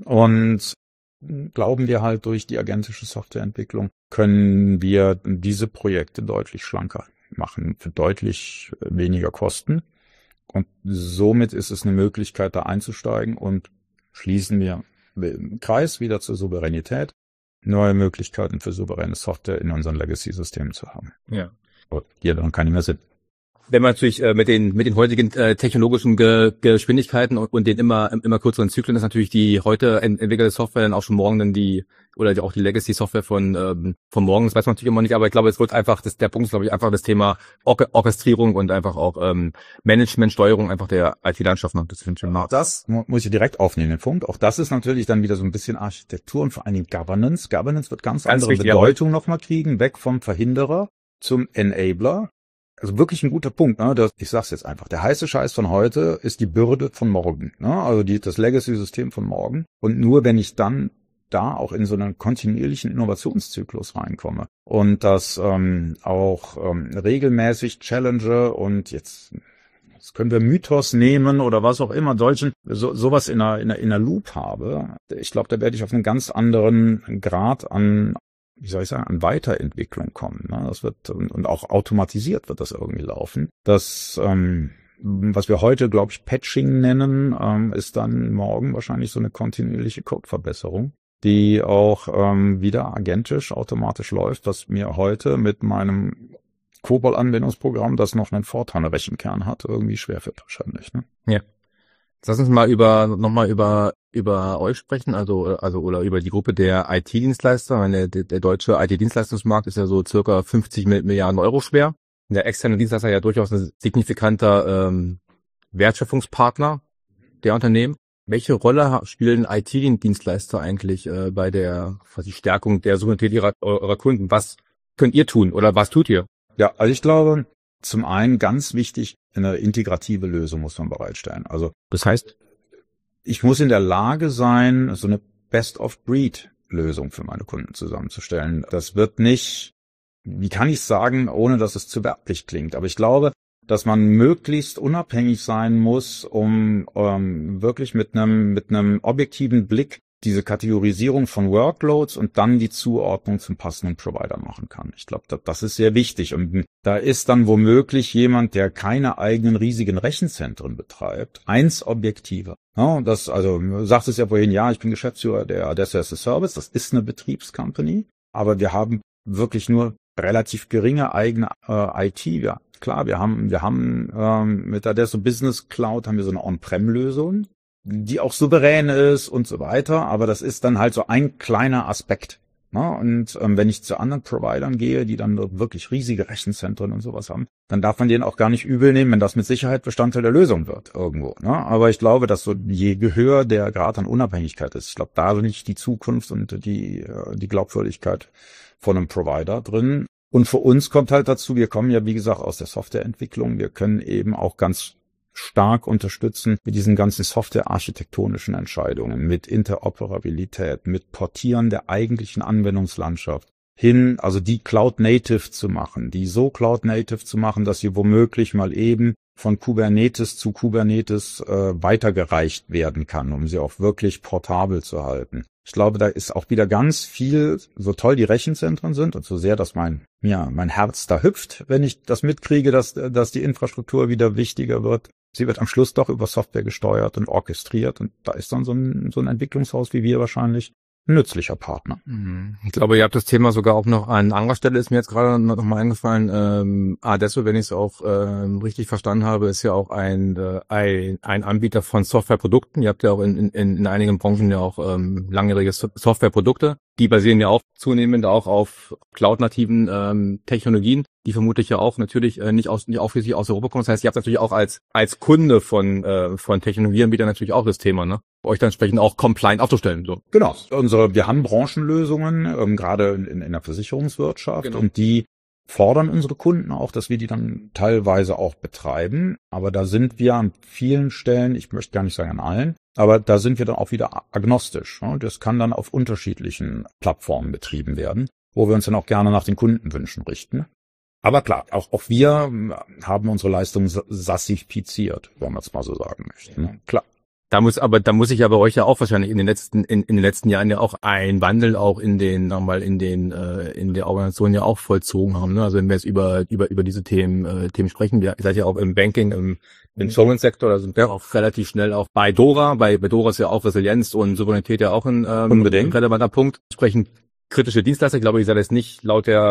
Und glauben wir halt, durch die agentische Softwareentwicklung können wir diese Projekte deutlich schlanker machen, für deutlich weniger Kosten. Und somit ist es eine Möglichkeit, da einzusteigen und schließen wir den Kreis wieder zur Souveränität, neue Möglichkeiten für souveräne Software in unseren Legacy-Systemen zu haben. Ja. Und hier dann keine mehr sind. wenn man natürlich äh, mit den mit den heutigen äh, technologischen Ge Geschwindigkeiten und, und den immer immer kürzeren Zyklen ist natürlich die heute ent entwickelte Software dann auch schon morgen dann die oder die, auch die Legacy Software von ähm, von morgen, das weiß man natürlich immer nicht, aber ich glaube, es wird einfach das der Punkt ist, glaube ich, einfach das Thema Or Orchestrierung und einfach auch ähm, Management, Steuerung einfach der I T-Landschaft. Das finde ich schon mal. Das muss ich direkt aufnehmen, den Punkt. Auch das ist natürlich dann wieder so ein bisschen Architektur und vor allen Dingen Governance. Governance wird ganz, ganz andere wichtig, Bedeutung nochmal kriegen, weg vom Verhinderer zum Enabler. Also wirklich ein guter Punkt, ne? Das, ich sag's jetzt einfach. Der heiße Scheiß von heute ist die Bürde von morgen, ne? Also die, das Legacy-System von morgen. Und nur wenn ich dann da auch in so einen kontinuierlichen Innovationszyklus reinkomme und das ähm, auch ähm, regelmäßig challenge und jetzt, jetzt können wir Mythos nehmen oder was auch immer, solchen so, sowas in einer, in einer, in einer Loop habe, ich glaube, da werde ich auf einen ganz anderen Grad an wie soll ich sagen, an Weiterentwicklung kommen. Ne? Das wird und, und auch automatisiert wird das irgendwie laufen. Das, ähm, was wir heute, glaube ich, Patching nennen, ähm, ist dann morgen wahrscheinlich so eine kontinuierliche Codeverbesserung, die auch ähm, wieder agentisch, automatisch läuft, was mir heute mit meinem COBOL-Anwendungsprogramm, das noch einen Fortran-Rechenkern hat, irgendwie schwerfällt wahrscheinlich. Ne? Ja. Lass uns mal über nochmal über über euch sprechen, also also oder über die Gruppe der I T-Dienstleister. Der, der, der deutsche I T-Dienstleistungsmarkt ist ja so circa fünfzig Milliarden Euro schwer. Der externe Dienstleister ja durchaus ein signifikanter ähm, Wertschöpfungspartner der Unternehmen. Welche Rolle spielen I T-Dienstleister eigentlich äh, bei der quasi Stärkung der Souveränität ihrer eurer Kunden? Was könnt ihr tun oder was tut ihr? Ja, also ich glaube, zum einen ganz wichtig, eine integrative Lösung muss man bereitstellen. Also das heißt, ich muss in der Lage sein, so eine Best-of-Breed-Lösung für meine Kunden zusammenzustellen. Das wird nicht, wie kann ich sagen, ohne dass es zu werblich klingt. Aber ich glaube, dass man möglichst unabhängig sein muss, um ähm, wirklich mit einem mit einem objektiven Blick diese Kategorisierung von Workloads und dann die Zuordnung zum passenden Provider machen kann. Ich glaube, das ist sehr wichtig. Und da ist dann womöglich jemand, der keine eigenen riesigen Rechenzentren betreibt, eins objektiver. Ja, das, also, du sagst es ja vorhin, ja, ich bin Geschäftsführer der Adesso as a Service, das ist eine Betriebscompany, aber wir haben wirklich nur relativ geringe eigene äh, I T. Ja, klar, wir haben, wir haben ähm, mit Adesso Business Cloud haben wir so eine On-Prem-Lösung, die auch souverän ist und so weiter, aber das ist dann halt so ein kleiner Aspekt. Ne? Und ähm, wenn ich zu anderen Providern gehe, die dann wirklich riesige Rechenzentren und sowas haben, dann darf man denen auch gar nicht übel nehmen, wenn das mit Sicherheit Bestandteil der Lösung wird irgendwo. Ne? Aber ich glaube, dass so je höher der Grad an Unabhängigkeit ist, ich glaube, da liegt die Zukunft und die die Glaubwürdigkeit von einem Provider drin. Und für uns kommt halt dazu, wir kommen ja, wie gesagt, aus der Softwareentwicklung, wir können eben auch ganz stark unterstützen mit diesen ganzen softwarearchitektonischen Entscheidungen, mit Interoperabilität, mit Portieren der eigentlichen Anwendungslandschaft hin, also die Cloud-Native zu machen, die so Cloud-Native zu machen, dass sie womöglich mal eben von Kubernetes zu Kubernetes äh, weitergereicht werden kann, um sie auch wirklich portabel zu halten. Ich glaube, da ist auch wieder ganz viel, so toll die Rechenzentren sind und so sehr, dass mein, ja, mein Herz da hüpft, wenn ich das mitkriege, dass, dass die Infrastruktur wieder wichtiger wird. Sie wird am Schluss doch über Software gesteuert und orchestriert und da ist dann so ein, so ein Entwicklungshaus wie wir wahrscheinlich ein nützlicher Partner. Ich glaube, ihr habt das Thema sogar auch noch an anderer Stelle, ist mir jetzt gerade noch mal eingefallen. Ähm, Adesso, wenn ich es auch ähm, richtig verstanden habe, ist ja auch ein, äh, ein ein Anbieter von Softwareprodukten. Ihr habt ja auch in, in, in einigen Branchen ja auch ähm, langjährige Softwareprodukte. Die basieren ja auch zunehmend auch auf cloud-nativen ähm, Technologien, die vermutlich ja auch natürlich äh, nicht aus nicht ausschließlich aus Europa kommen. Das heißt, ihr habt natürlich auch als als Kunde von äh, von Technologieanbietern natürlich auch das Thema, ne? Euch dann entsprechend auch compliant aufzustellen. So. Genau. Unsere, wir haben Branchenlösungen, ähm, gerade in, in der Versicherungswirtschaft, genau. Und die fordern unsere Kunden auch, dass wir die dann teilweise auch betreiben. Aber da sind wir an vielen Stellen, ich möchte gar nicht sagen an allen, aber da sind wir dann auch wieder agnostisch. Ne? Das kann dann auf unterschiedlichen Plattformen betrieben werden, wo wir uns dann auch gerne nach den Kundenwünschen richten. Aber klar, auch, auch wir haben unsere Leistung sassifiziert, wenn man es mal so sagen möchte. Ne? Klar. Da muss aber, da muss ich aber euch ja auch wahrscheinlich in den letzten, in, in den letzten Jahren ja auch ein Wandel auch in den, nochmal in den, äh, in der Organisation ja auch vollzogen haben, ne? Also wenn wir jetzt über, über, über diese Themen, äh, Themen sprechen, wir, ihr seid ja auch im Banking, im Insurance-Sektor, da sind wir auch relativ schnell auch bei DORA, bei, bei DORA ist ja auch Resilienz und Souveränität ja auch ein, ähm, ein relevanter Punkt. Entsprechend kritische Dienstleister, ich glaube, ihr seid jetzt nicht laut der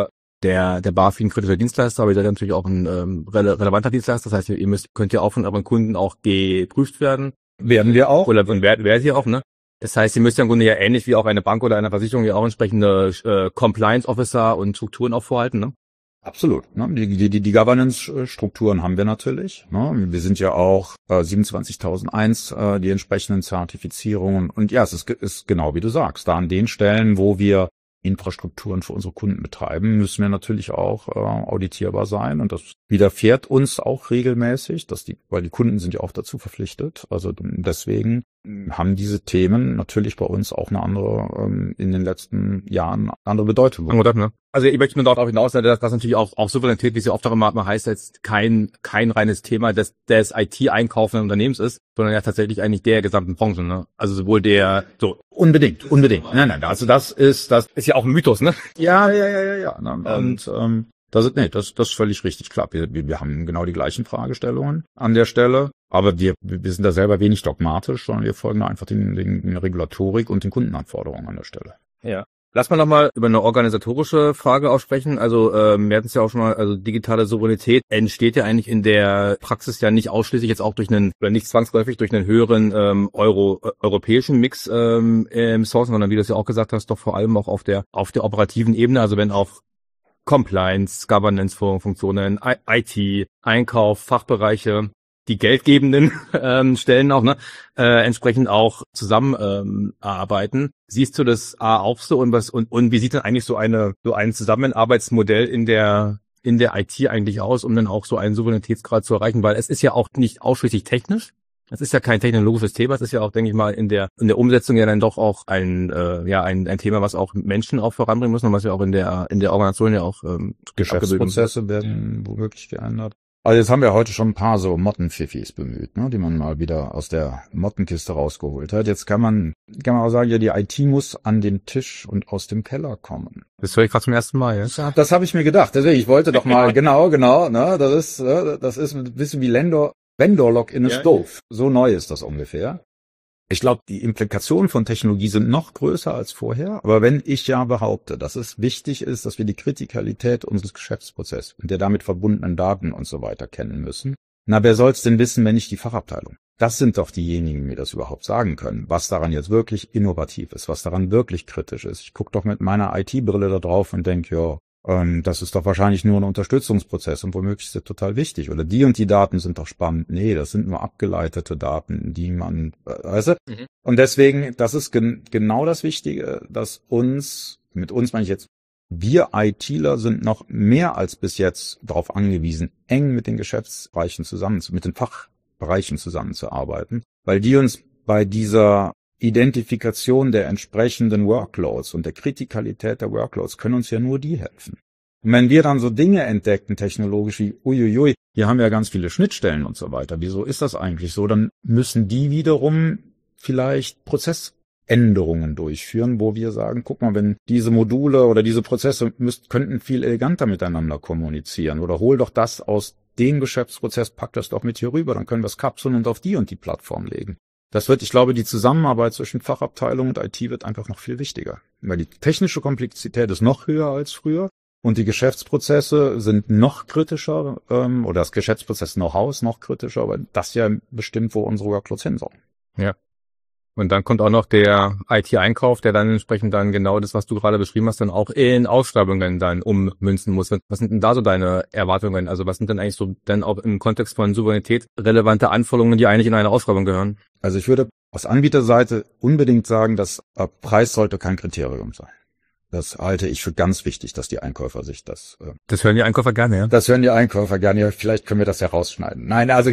der der BaFin kritischer Dienstleister, aber ihr seid natürlich auch ein ähm, rele- relevanter Dienstleister. Das heißt, ihr müsst könnt ja auch von euren Kunden auch geprüft werden. Werden wir auch. Oder werdet werdet ihr auch, ne? Das heißt, ihr müsst ja im Grunde ja ähnlich wie auch eine Bank oder eine Versicherung ja auch entsprechende äh, Compliance Officer und Strukturen auch vorhalten, ne? Absolut. Ne? Die, die, die Governance-Strukturen haben wir natürlich. Ne? Wir sind ja auch äh, siebenundzwanzigtausendeins, äh, die entsprechenden Zertifizierungen. Und ja, es ist, ist genau wie du sagst. Da an den Stellen, wo wir Infrastrukturen für unsere Kunden betreiben, müssen wir natürlich auch äh, auditierbar sein. Und das widerfährt uns auch regelmäßig, dass die, weil die Kunden sind ja auch dazu verpflichtet. Also deswegen haben diese Themen natürlich bei uns auch eine andere, ähm, in den letzten Jahren eine andere Bedeutung. Also ich möchte nur darauf hinaus, dass das natürlich auch, auch Souveränität, wie es ja oft auch immer heißt, jetzt kein kein reines Thema des, des I T-einkaufenden Unternehmens ist, sondern ja tatsächlich eigentlich der gesamten Branche, ne? Also sowohl der, so. Unbedingt, unbedingt. Nein, nein, also das ist, das Ist ja auch ein Mythos, ne? Ja, ja, ja, ja, ja. Ne? Und ähm, das ist, nee, das, das ist völlig richtig klar. Wir, wir, wir haben genau die gleichen Fragestellungen an der Stelle, aber wir, wir sind da selber wenig dogmatisch, sondern wir folgen da einfach den, den, den Regulatorik und den Kundenanforderungen an der Stelle. Ja. Lass mal nochmal über eine organisatorische Frage aussprechen. Also ähm, wir hatten es ja auch schon mal, also digitale Souveränität entsteht ja eigentlich in der Praxis ja nicht ausschließlich jetzt auch durch einen, oder nicht zwangsläufig durch einen höheren ähm, Euro, äh, europäischen Mix ähm, im Sourcing, sondern wie du es ja auch gesagt hast, doch vor allem auch auf der auf der operativen Ebene, also wenn auch Compliance, Governance-Funktionen, I T, Einkauf, Fachbereiche, die geldgebenden ähm, Stellen auch, ne, äh, entsprechend auch zusammen ähm, arbeiten. Siehst du das A auch so und was und, und wie sieht denn eigentlich so eine so ein Zusammenarbeitsmodell in der in der I T eigentlich aus, um dann auch so einen Souveränitätsgrad zu erreichen? Weil es ist ja auch nicht ausschließlich technisch. Es ist ja kein technologisches Thema. Es ist ja auch, denke ich mal, in der in der Umsetzung ja dann doch auch ein äh, ja ein ein Thema, was auch Menschen auch voranbringen müssen und was ja auch in der in der Organisation ja auch ähm, Geschäftsprozesse werden womöglich geändert. Also jetzt haben wir heute schon ein paar so Mottenpfiffis bemüht, ne, die man mal wieder aus der Mottenkiste rausgeholt hat. Jetzt kann man kann man auch sagen, ja, die I T muss an den Tisch und aus dem Keller kommen. Das höre ich gerade zum ersten Mal, ja. Das habe ich mir gedacht. Deswegen, ich wollte doch mal, genau, genau, ne, das ist, das ist ein bisschen wie Vendor, Vendor-Lock in a Ja. Stove. So neu ist das ungefähr. Ich glaube, die Implikationen von Technologie sind noch größer als vorher. Aber wenn ich ja behaupte, dass es wichtig ist, dass wir die Kritikalität unseres Geschäftsprozesses und der damit verbundenen Daten und so weiter kennen müssen, na, wer soll's denn wissen, wenn nicht die Fachabteilung? Das sind doch diejenigen, die mir das überhaupt sagen können, was daran jetzt wirklich innovativ ist, was daran wirklich kritisch ist. Ich gucke doch mit meiner I T-Brille da drauf und denke, ja, ähm, das ist doch wahrscheinlich nur ein Unterstützungsprozess und womöglich ist das total wichtig. Oder die und die Daten sind doch spannend. Nee, das sind nur abgeleitete Daten, die man, äh, weißt du? Mhm. Und deswegen, das ist gen- genau das Wichtige, dass uns, mit uns meine ich jetzt, wir ITler sind noch mehr als bis jetzt darauf angewiesen, eng mit den Geschäftsbereichen zusammen, mit den Fachbereichen zusammenzuarbeiten, weil die uns bei dieser Identifikation der entsprechenden Workloads und der Kritikalität der Workloads können uns ja nur die helfen. Und wenn wir dann so Dinge entdecken, technologisch wie, uiuiui, hier haben wir ja ganz viele Schnittstellen und so weiter, wieso ist das eigentlich so? Dann müssen die wiederum vielleicht Prozessänderungen durchführen, wo wir sagen, guck mal, wenn diese Module oder diese Prozesse müsst, könnten viel eleganter miteinander kommunizieren oder hol doch das aus dem Geschäftsprozess, pack das doch mit hier rüber, dann können wir es kapseln und auf die und die Plattform legen. Das wird, ich glaube, die Zusammenarbeit zwischen Fachabteilung und I T wird einfach noch viel wichtiger, weil die technische Komplexität ist noch höher als früher und die Geschäftsprozesse sind noch kritischer ähm, oder das Geschäftsprozess-Know-how ist noch kritischer, weil das ja bestimmt, wo unsere Workloads hin sollen. Ja. Und dann kommt auch noch der I T-Einkauf, der dann entsprechend dann genau das, was du gerade beschrieben hast, dann auch in Ausschreibungen dann ummünzen muss. Was sind denn da so deine Erwartungen? Also was sind denn eigentlich so dann auch im Kontext von Souveränität relevante Anforderungen, die eigentlich in eine Ausschreibung gehören? Also ich würde aus Anbieterseite unbedingt sagen, dass äh, Preis sollte kein Kriterium sein. Das halte ich für ganz wichtig, dass die Einkäufer sich das... Äh, Das hören die Einkäufer gerne, ja? Das hören die Einkäufer gerne. Ja, vielleicht können wir das ja rausschneiden. Nein, also...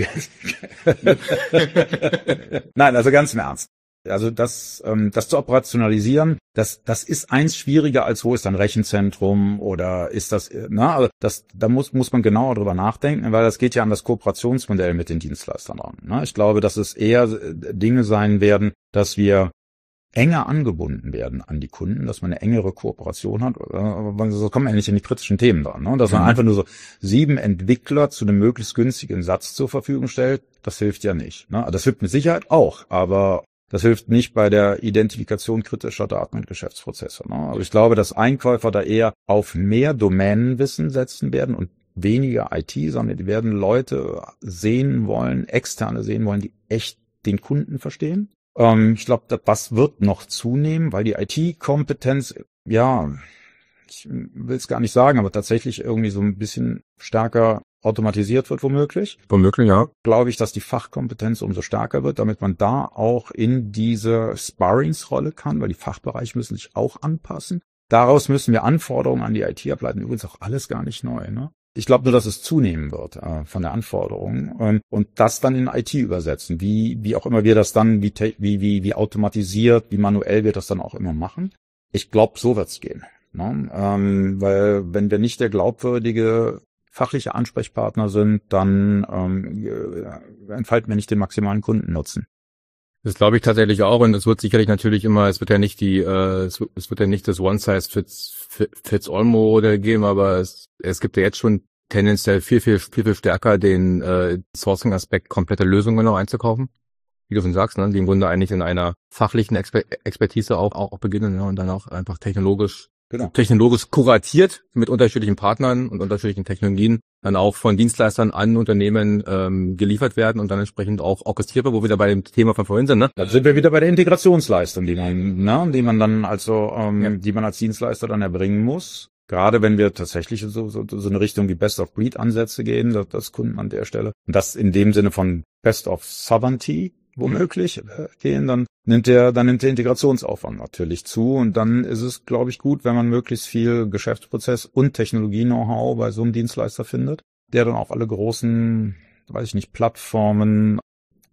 Nein, also ganz im Ernst. Also das, ähm, das zu operationalisieren, das, das ist eins schwieriger als wo ist ein Rechenzentrum oder ist das, na, also das, da muss, muss man genauer drüber nachdenken, weil das geht ja an das Kooperationsmodell mit den Dienstleistern ran. Ne? Ich glaube, dass es eher Dinge sein werden, dass wir enger angebunden werden an die Kunden, dass man eine engere Kooperation hat. So kommen wir endlich in die kritischen Themen dran. Ne? Dass man mhm. einfach nur so sieben Entwickler zu einem möglichst günstigen Satz zur Verfügung stellt, das hilft ja nicht. Ne? Das hilft mit Sicherheit auch, aber Das hilft nicht bei der Identifikation kritischer Daten und Geschäftsprozesse. Ne? Also ich glaube, dass Einkäufer da eher auf mehr Domänenwissen setzen werden und weniger I T, sondern die werden Leute sehen wollen, Externe sehen wollen, die echt den Kunden verstehen. Ähm, ich glaube, das wird noch zunehmen, weil die I T-Kompetenz, ja, ich will es gar nicht sagen, aber tatsächlich irgendwie so ein bisschen stärker automatisiert wird, womöglich. Womöglich, ja. Glaube ich, dass die Fachkompetenz umso stärker wird, damit man da auch in diese Sparringsrolle kann, weil die Fachbereiche müssen sich auch anpassen. Daraus müssen wir Anforderungen an die I T ableiten. Übrigens auch alles gar nicht neu, ne? Ich glaube nur, dass es zunehmen wird äh, von der Anforderung und, und das dann in I T übersetzen. Wie wie auch immer wir das dann, wie wie wie, wie automatisiert, wie manuell wir das dann auch immer machen. Ich glaube, so wird's gehen. Ne? Ähm, weil wenn wir nicht der glaubwürdige fachliche Ansprechpartner sind, dann ähm, entfalten wir nicht den maximalen Kundennutzen. Das glaube ich tatsächlich auch und es wird sicherlich natürlich immer, es wird ja nicht die, äh, es, wird, es wird ja nicht das One-Size-Fits-All-Modell geben, aber es, es gibt ja jetzt schon tendenziell viel, viel, viel, viel stärker den äh, Sourcing-Aspekt kompletter Lösungen noch einzukaufen. Wie du schon sagst, ne, die im Grunde eigentlich in einer fachlichen Exper- Expertise auch, auch, auch beginnen, ja, und dann auch einfach technologisch Genau. technologisch kuratiert mit unterschiedlichen Partnern und unterschiedlichen Technologien dann auch von Dienstleistern an Unternehmen ähm, geliefert werden und dann entsprechend auch orchestriert wird, wo wir da bei dem Thema von vorhin sind. Ne? Da sind wir wieder bei der Integrationsleistung, die man, ne, die man dann also, ähm, ja. die man als Dienstleister dann erbringen muss. Gerade wenn wir tatsächlich so, so, so eine Richtung wie Best-of-Breed-Ansätze gehen, das, das Kunden an der Stelle. Und das in dem Sinne von Best-of-Sovereignty womöglich gehen, dann nimmt der, dann nimmt der Integrationsaufwand natürlich zu und dann ist es, glaube ich, gut, wenn man möglichst viel Geschäftsprozess und Technologie-Know-how bei so einem Dienstleister findet, der dann auch alle großen, weiß ich nicht, Plattformen,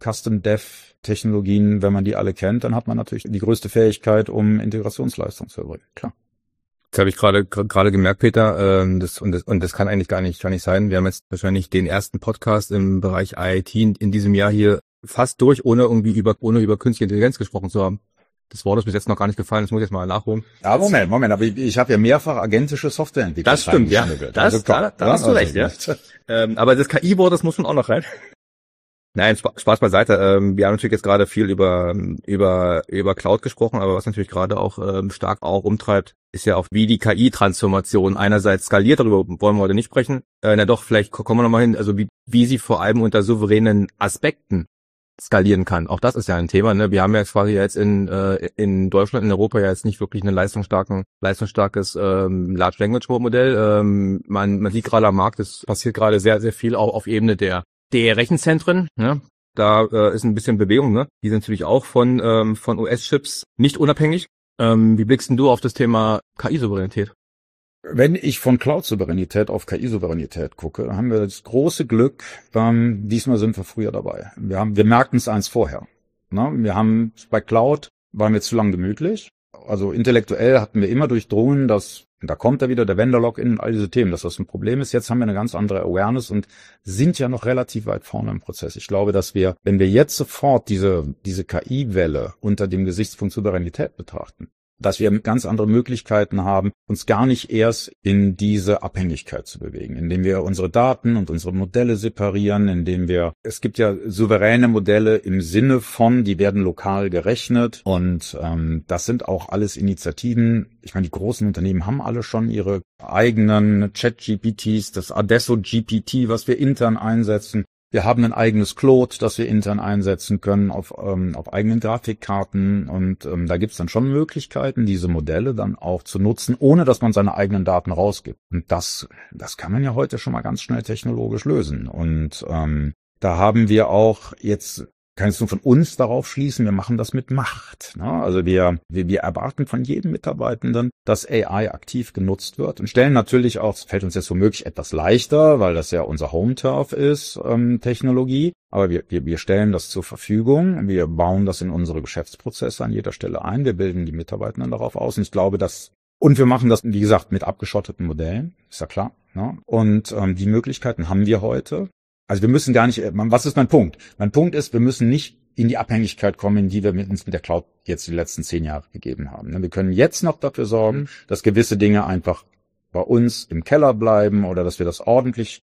Custom-Dev-Technologien, wenn man die alle kennt, dann hat man natürlich die größte Fähigkeit, um Integrationsleistung zu erbringen. Klar. Jetzt habe ich gerade gerade gemerkt, Peter, ähm, das und das und das kann eigentlich gar nicht gar nicht sein. Wir haben jetzt wahrscheinlich den ersten Podcast im Bereich I T in, in diesem Jahr hier fast durch, ohne irgendwie über ohne über künstliche Intelligenz gesprochen zu haben. Das Wort ist bis jetzt noch gar nicht gefallen, das muss ich jetzt mal nachholen. Ja, Moment, Moment, aber ich, ich habe ja mehrfach agentische Software entwickelt. Das stimmt, ja. Das, also, da, da hast du recht, ja. ähm, aber das K I-Wort, das muss schon auch noch rein. Nein, Spaß beiseite. Ähm, wir haben natürlich jetzt gerade viel über über über Cloud gesprochen, aber was natürlich gerade auch ähm, stark auch umtreibt, ist ja auch, wie die K I-Transformation einerseits skaliert, darüber wollen wir heute nicht sprechen. Äh, na doch, vielleicht kommen wir nochmal hin, also wie wie sie vor allem unter souveränen Aspekten skalieren kann. Auch das ist ja ein Thema. Ne? Wir haben ja quasi jetzt in äh, in Deutschland, in Europa ja jetzt nicht wirklich ein leistungsstarken, leistungsstarkes ähm, Large Language Modell. Ähm, man man sieht gerade am Markt, es passiert gerade sehr sehr viel auch auf Ebene der der Rechenzentren. Ne? Da äh, ist ein bisschen Bewegung. Ne? Die sind natürlich auch von ähm, von U S-Chips nicht unabhängig. Ähm, wie blickst denn du auf das Thema K I-Souveränität? Wenn ich von Cloud-Souveränität auf K I-Souveränität gucke, haben wir das große Glück, ähm, diesmal sind wir früher dabei. Wir haben, wir merkten es eins vorher. Ne? Wir haben bei Cloud waren wir zu lang gemütlich. Also intellektuell hatten wir immer durchdrungen, dass, da kommt da wieder der Vendor-Login und all diese Themen, dass das ein Problem ist. Jetzt haben wir eine ganz andere Awareness und sind ja noch relativ weit vorne im Prozess. Ich glaube, dass wir, wenn wir jetzt sofort diese, diese K I-Welle unter dem Gesichtspunkt Souveränität betrachten, dass wir ganz andere Möglichkeiten haben, uns gar nicht erst in diese Abhängigkeit zu bewegen, indem wir unsere Daten und unsere Modelle separieren, indem wir, es gibt ja souveräne Modelle im Sinne von, die werden lokal gerechnet und ähm, das sind auch alles Initiativen. Ich meine, die großen Unternehmen haben alle schon ihre eigenen Chat-G P Ts, das Adesso G P T, was wir intern einsetzen. Wir haben ein eigenes Claude, das wir intern einsetzen können auf, ähm, auf eigenen Grafikkarten und ähm, da gibt's dann schon Möglichkeiten, diese Modelle dann auch zu nutzen, ohne dass man seine eigenen Daten rausgibt. Und das, das kann man ja heute schon mal ganz schnell technologisch lösen. Und ähm, da haben wir auch jetzt, kannst du von uns darauf schließen, wir machen das mit Macht. Ne? Also wir, wir, wir erwarten von jedem Mitarbeitenden, dass A I aktiv genutzt wird und stellen natürlich auch, es fällt uns jetzt womöglich etwas leichter, weil das ja unser Home-Turf ist, ähm, Technologie, aber wir, wir, wir stellen das zur Verfügung, wir bauen das in unsere Geschäftsprozesse an jeder Stelle ein, wir bilden die Mitarbeitenden darauf aus und ich glaube, dass, und wir machen das, wie gesagt, mit abgeschotteten Modellen, ist ja klar. Ne? Und ähm, die Möglichkeiten haben wir heute. Also wir müssen gar nicht, was ist mein Punkt? Mein Punkt ist, wir müssen nicht in die Abhängigkeit kommen, in die wir mit uns mit der Cloud jetzt die letzten zehn Jahre gegeben haben. Wir können jetzt noch dafür sorgen, dass gewisse Dinge einfach bei uns im Keller bleiben oder dass wir das ordentlich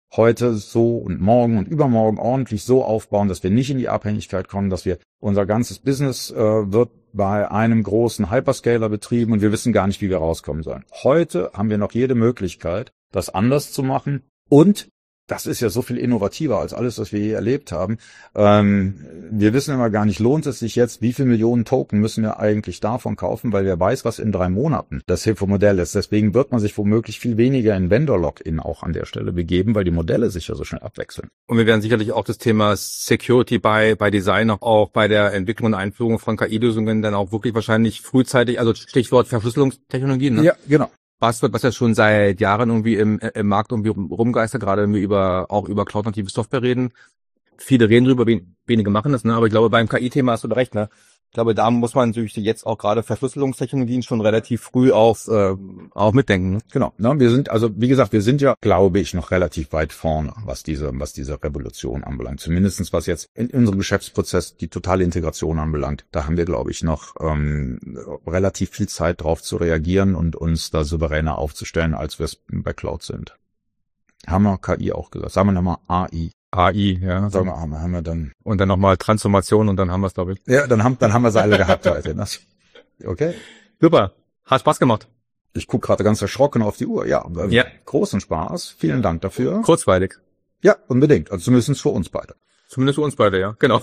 heute so und morgen und übermorgen ordentlich so aufbauen, dass wir nicht in die Abhängigkeit kommen, dass wir unser ganzes Business äh, wird bei einem großen Hyperscaler betrieben und wir wissen gar nicht, wie wir rauskommen sollen. Heute haben wir noch jede Möglichkeit, das anders zu machen und das ist ja so viel innovativer als alles, was wir je erlebt haben. Ähm, wir wissen immer gar nicht, lohnt es sich jetzt, wie viele Millionen Token müssen wir eigentlich davon kaufen, weil wer weiß, was in drei Monaten das Hilfe-Modell ist. Deswegen wird man sich womöglich viel weniger in Vendor-Lock-in auch an der Stelle begeben, weil die Modelle sich ja so schnell abwechseln. Und wir werden sicherlich auch das Thema Security bei, bei Design, auch bei der Entwicklung und Einführung von K I-Lösungen dann auch wirklich wahrscheinlich frühzeitig, also Stichwort Verschlüsselungstechnologien, ne? Ja, genau. Was, was ja schon seit Jahren irgendwie im, im Markt irgendwie rumgeistert, gerade wenn wir über, auch über Cloud-native Software reden. Viele reden drüber, wenige machen das, ne? Aber ich glaube, beim K I-Thema hast du da recht, ne? Ich glaube, da muss man natürlich jetzt auch gerade Verschlüsselungstechnologien schon relativ früh auf, äh, auch mitdenken, ne? Genau. Ne, wir sind, also, wie gesagt, wir sind ja, glaube ich, noch relativ weit vorne, was diese, was diese Revolution anbelangt. Zumindestens was jetzt in unserem Geschäftsprozess die totale Integration anbelangt. Da haben wir, glaube ich, noch, ähm, relativ viel Zeit drauf zu reagieren und uns da souveräner aufzustellen, als wir es bei Cloud sind. Haben wir K I auch gesagt. Sagen wir nochmal A I. A I, ja. Sagen wir, haben wir, haben wir dann. Und dann nochmal Transformation und dann haben wir es, glaube ich. Ja, dann haben, dann haben wir sie alle gehabt heute. Ne? Okay. Super. Hat Spaß gemacht. Ich gucke gerade ganz erschrocken auf die Uhr. Ja, ja. Großen Spaß. Vielen Dank dafür. Kurzweilig. Ja, unbedingt. Also zumindest für uns beide. Zumindest für uns beide, ja. Genau.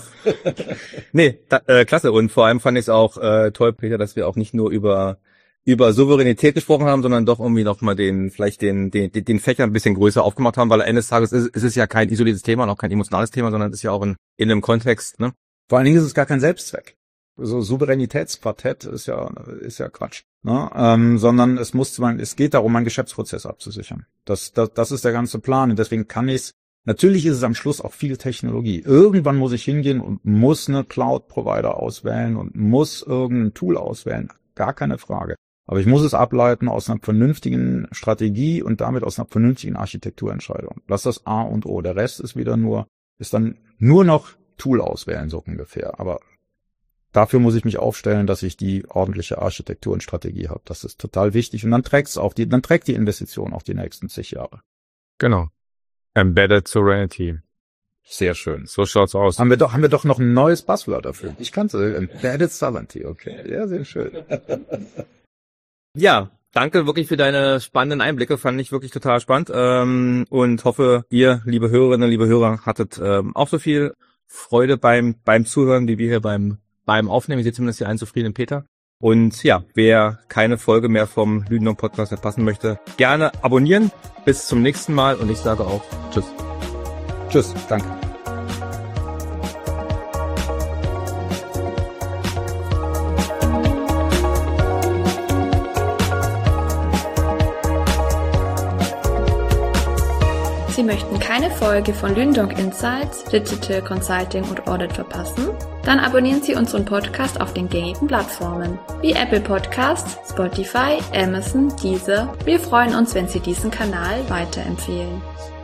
nee, da, äh, klasse. Und vor allem fand ich es auch äh, toll, Peter, dass wir auch nicht nur über über Souveränität gesprochen haben, sondern doch irgendwie noch mal den, vielleicht den, den, den Fächer ein bisschen größer aufgemacht haben, weil am Ende des Tages ist, ist es ja kein isoliertes Thema und auch kein emotionales Thema, sondern es ist ja auch in, in einem Kontext, ne? Vor allen Dingen ist es gar kein Selbstzweck. So Souveränitätsquartett ist ja, ist ja Quatsch, ne? Ähm, sondern es muss man, es geht darum, einen Geschäftsprozess abzusichern. Das, das, das ist der ganze Plan und deswegen kann ich es, natürlich ist es am Schluss auch viel Technologie. Irgendwann muss ich hingehen und muss eine Cloud-Provider auswählen und muss irgendein Tool auswählen. Gar keine Frage. Aber ich muss es ableiten aus einer vernünftigen Strategie und damit aus einer vernünftigen Architekturentscheidung. Das ist das A und O. Der Rest ist wieder nur, ist dann nur noch Tool auswählen, so ungefähr. Aber dafür muss ich mich aufstellen, dass ich die ordentliche Architektur und Strategie habe. Das ist total wichtig. Und dann trägt es auch die, dann trägt die Investition auch die nächsten zig Jahre. Genau. Embedded Sovereignty. Sehr schön. So schaut's aus. Haben wir doch, haben wir doch noch ein neues Buzzword dafür. Ich kannte Embedded Sovereignty. Okay. Ja, sehr schön. Ja, danke wirklich für deine spannenden Einblicke, fand ich wirklich total spannend ähm, und hoffe, ihr, liebe Hörerinnen, liebe Hörer, hattet ähm, auch so viel Freude beim beim Zuhören, wie wir hier beim beim Aufnehmen. Ich sehe zumindest hier einen zufriedenen Peter. Und ja, wer keine Folge mehr vom Lüdenong Podcast verpassen möchte, gerne abonnieren. Bis zum nächsten Mal und ich sage auch Tschüss. Tschüss, danke. Sie möchten keine Folge von Lündong Insights, Digital Consulting und Audit verpassen? Dann abonnieren Sie unseren Podcast auf den gängigen Plattformen wie Apple Podcasts, Spotify, Amazon, Deezer. Wir freuen uns, wenn Sie diesen Kanal weiterempfehlen.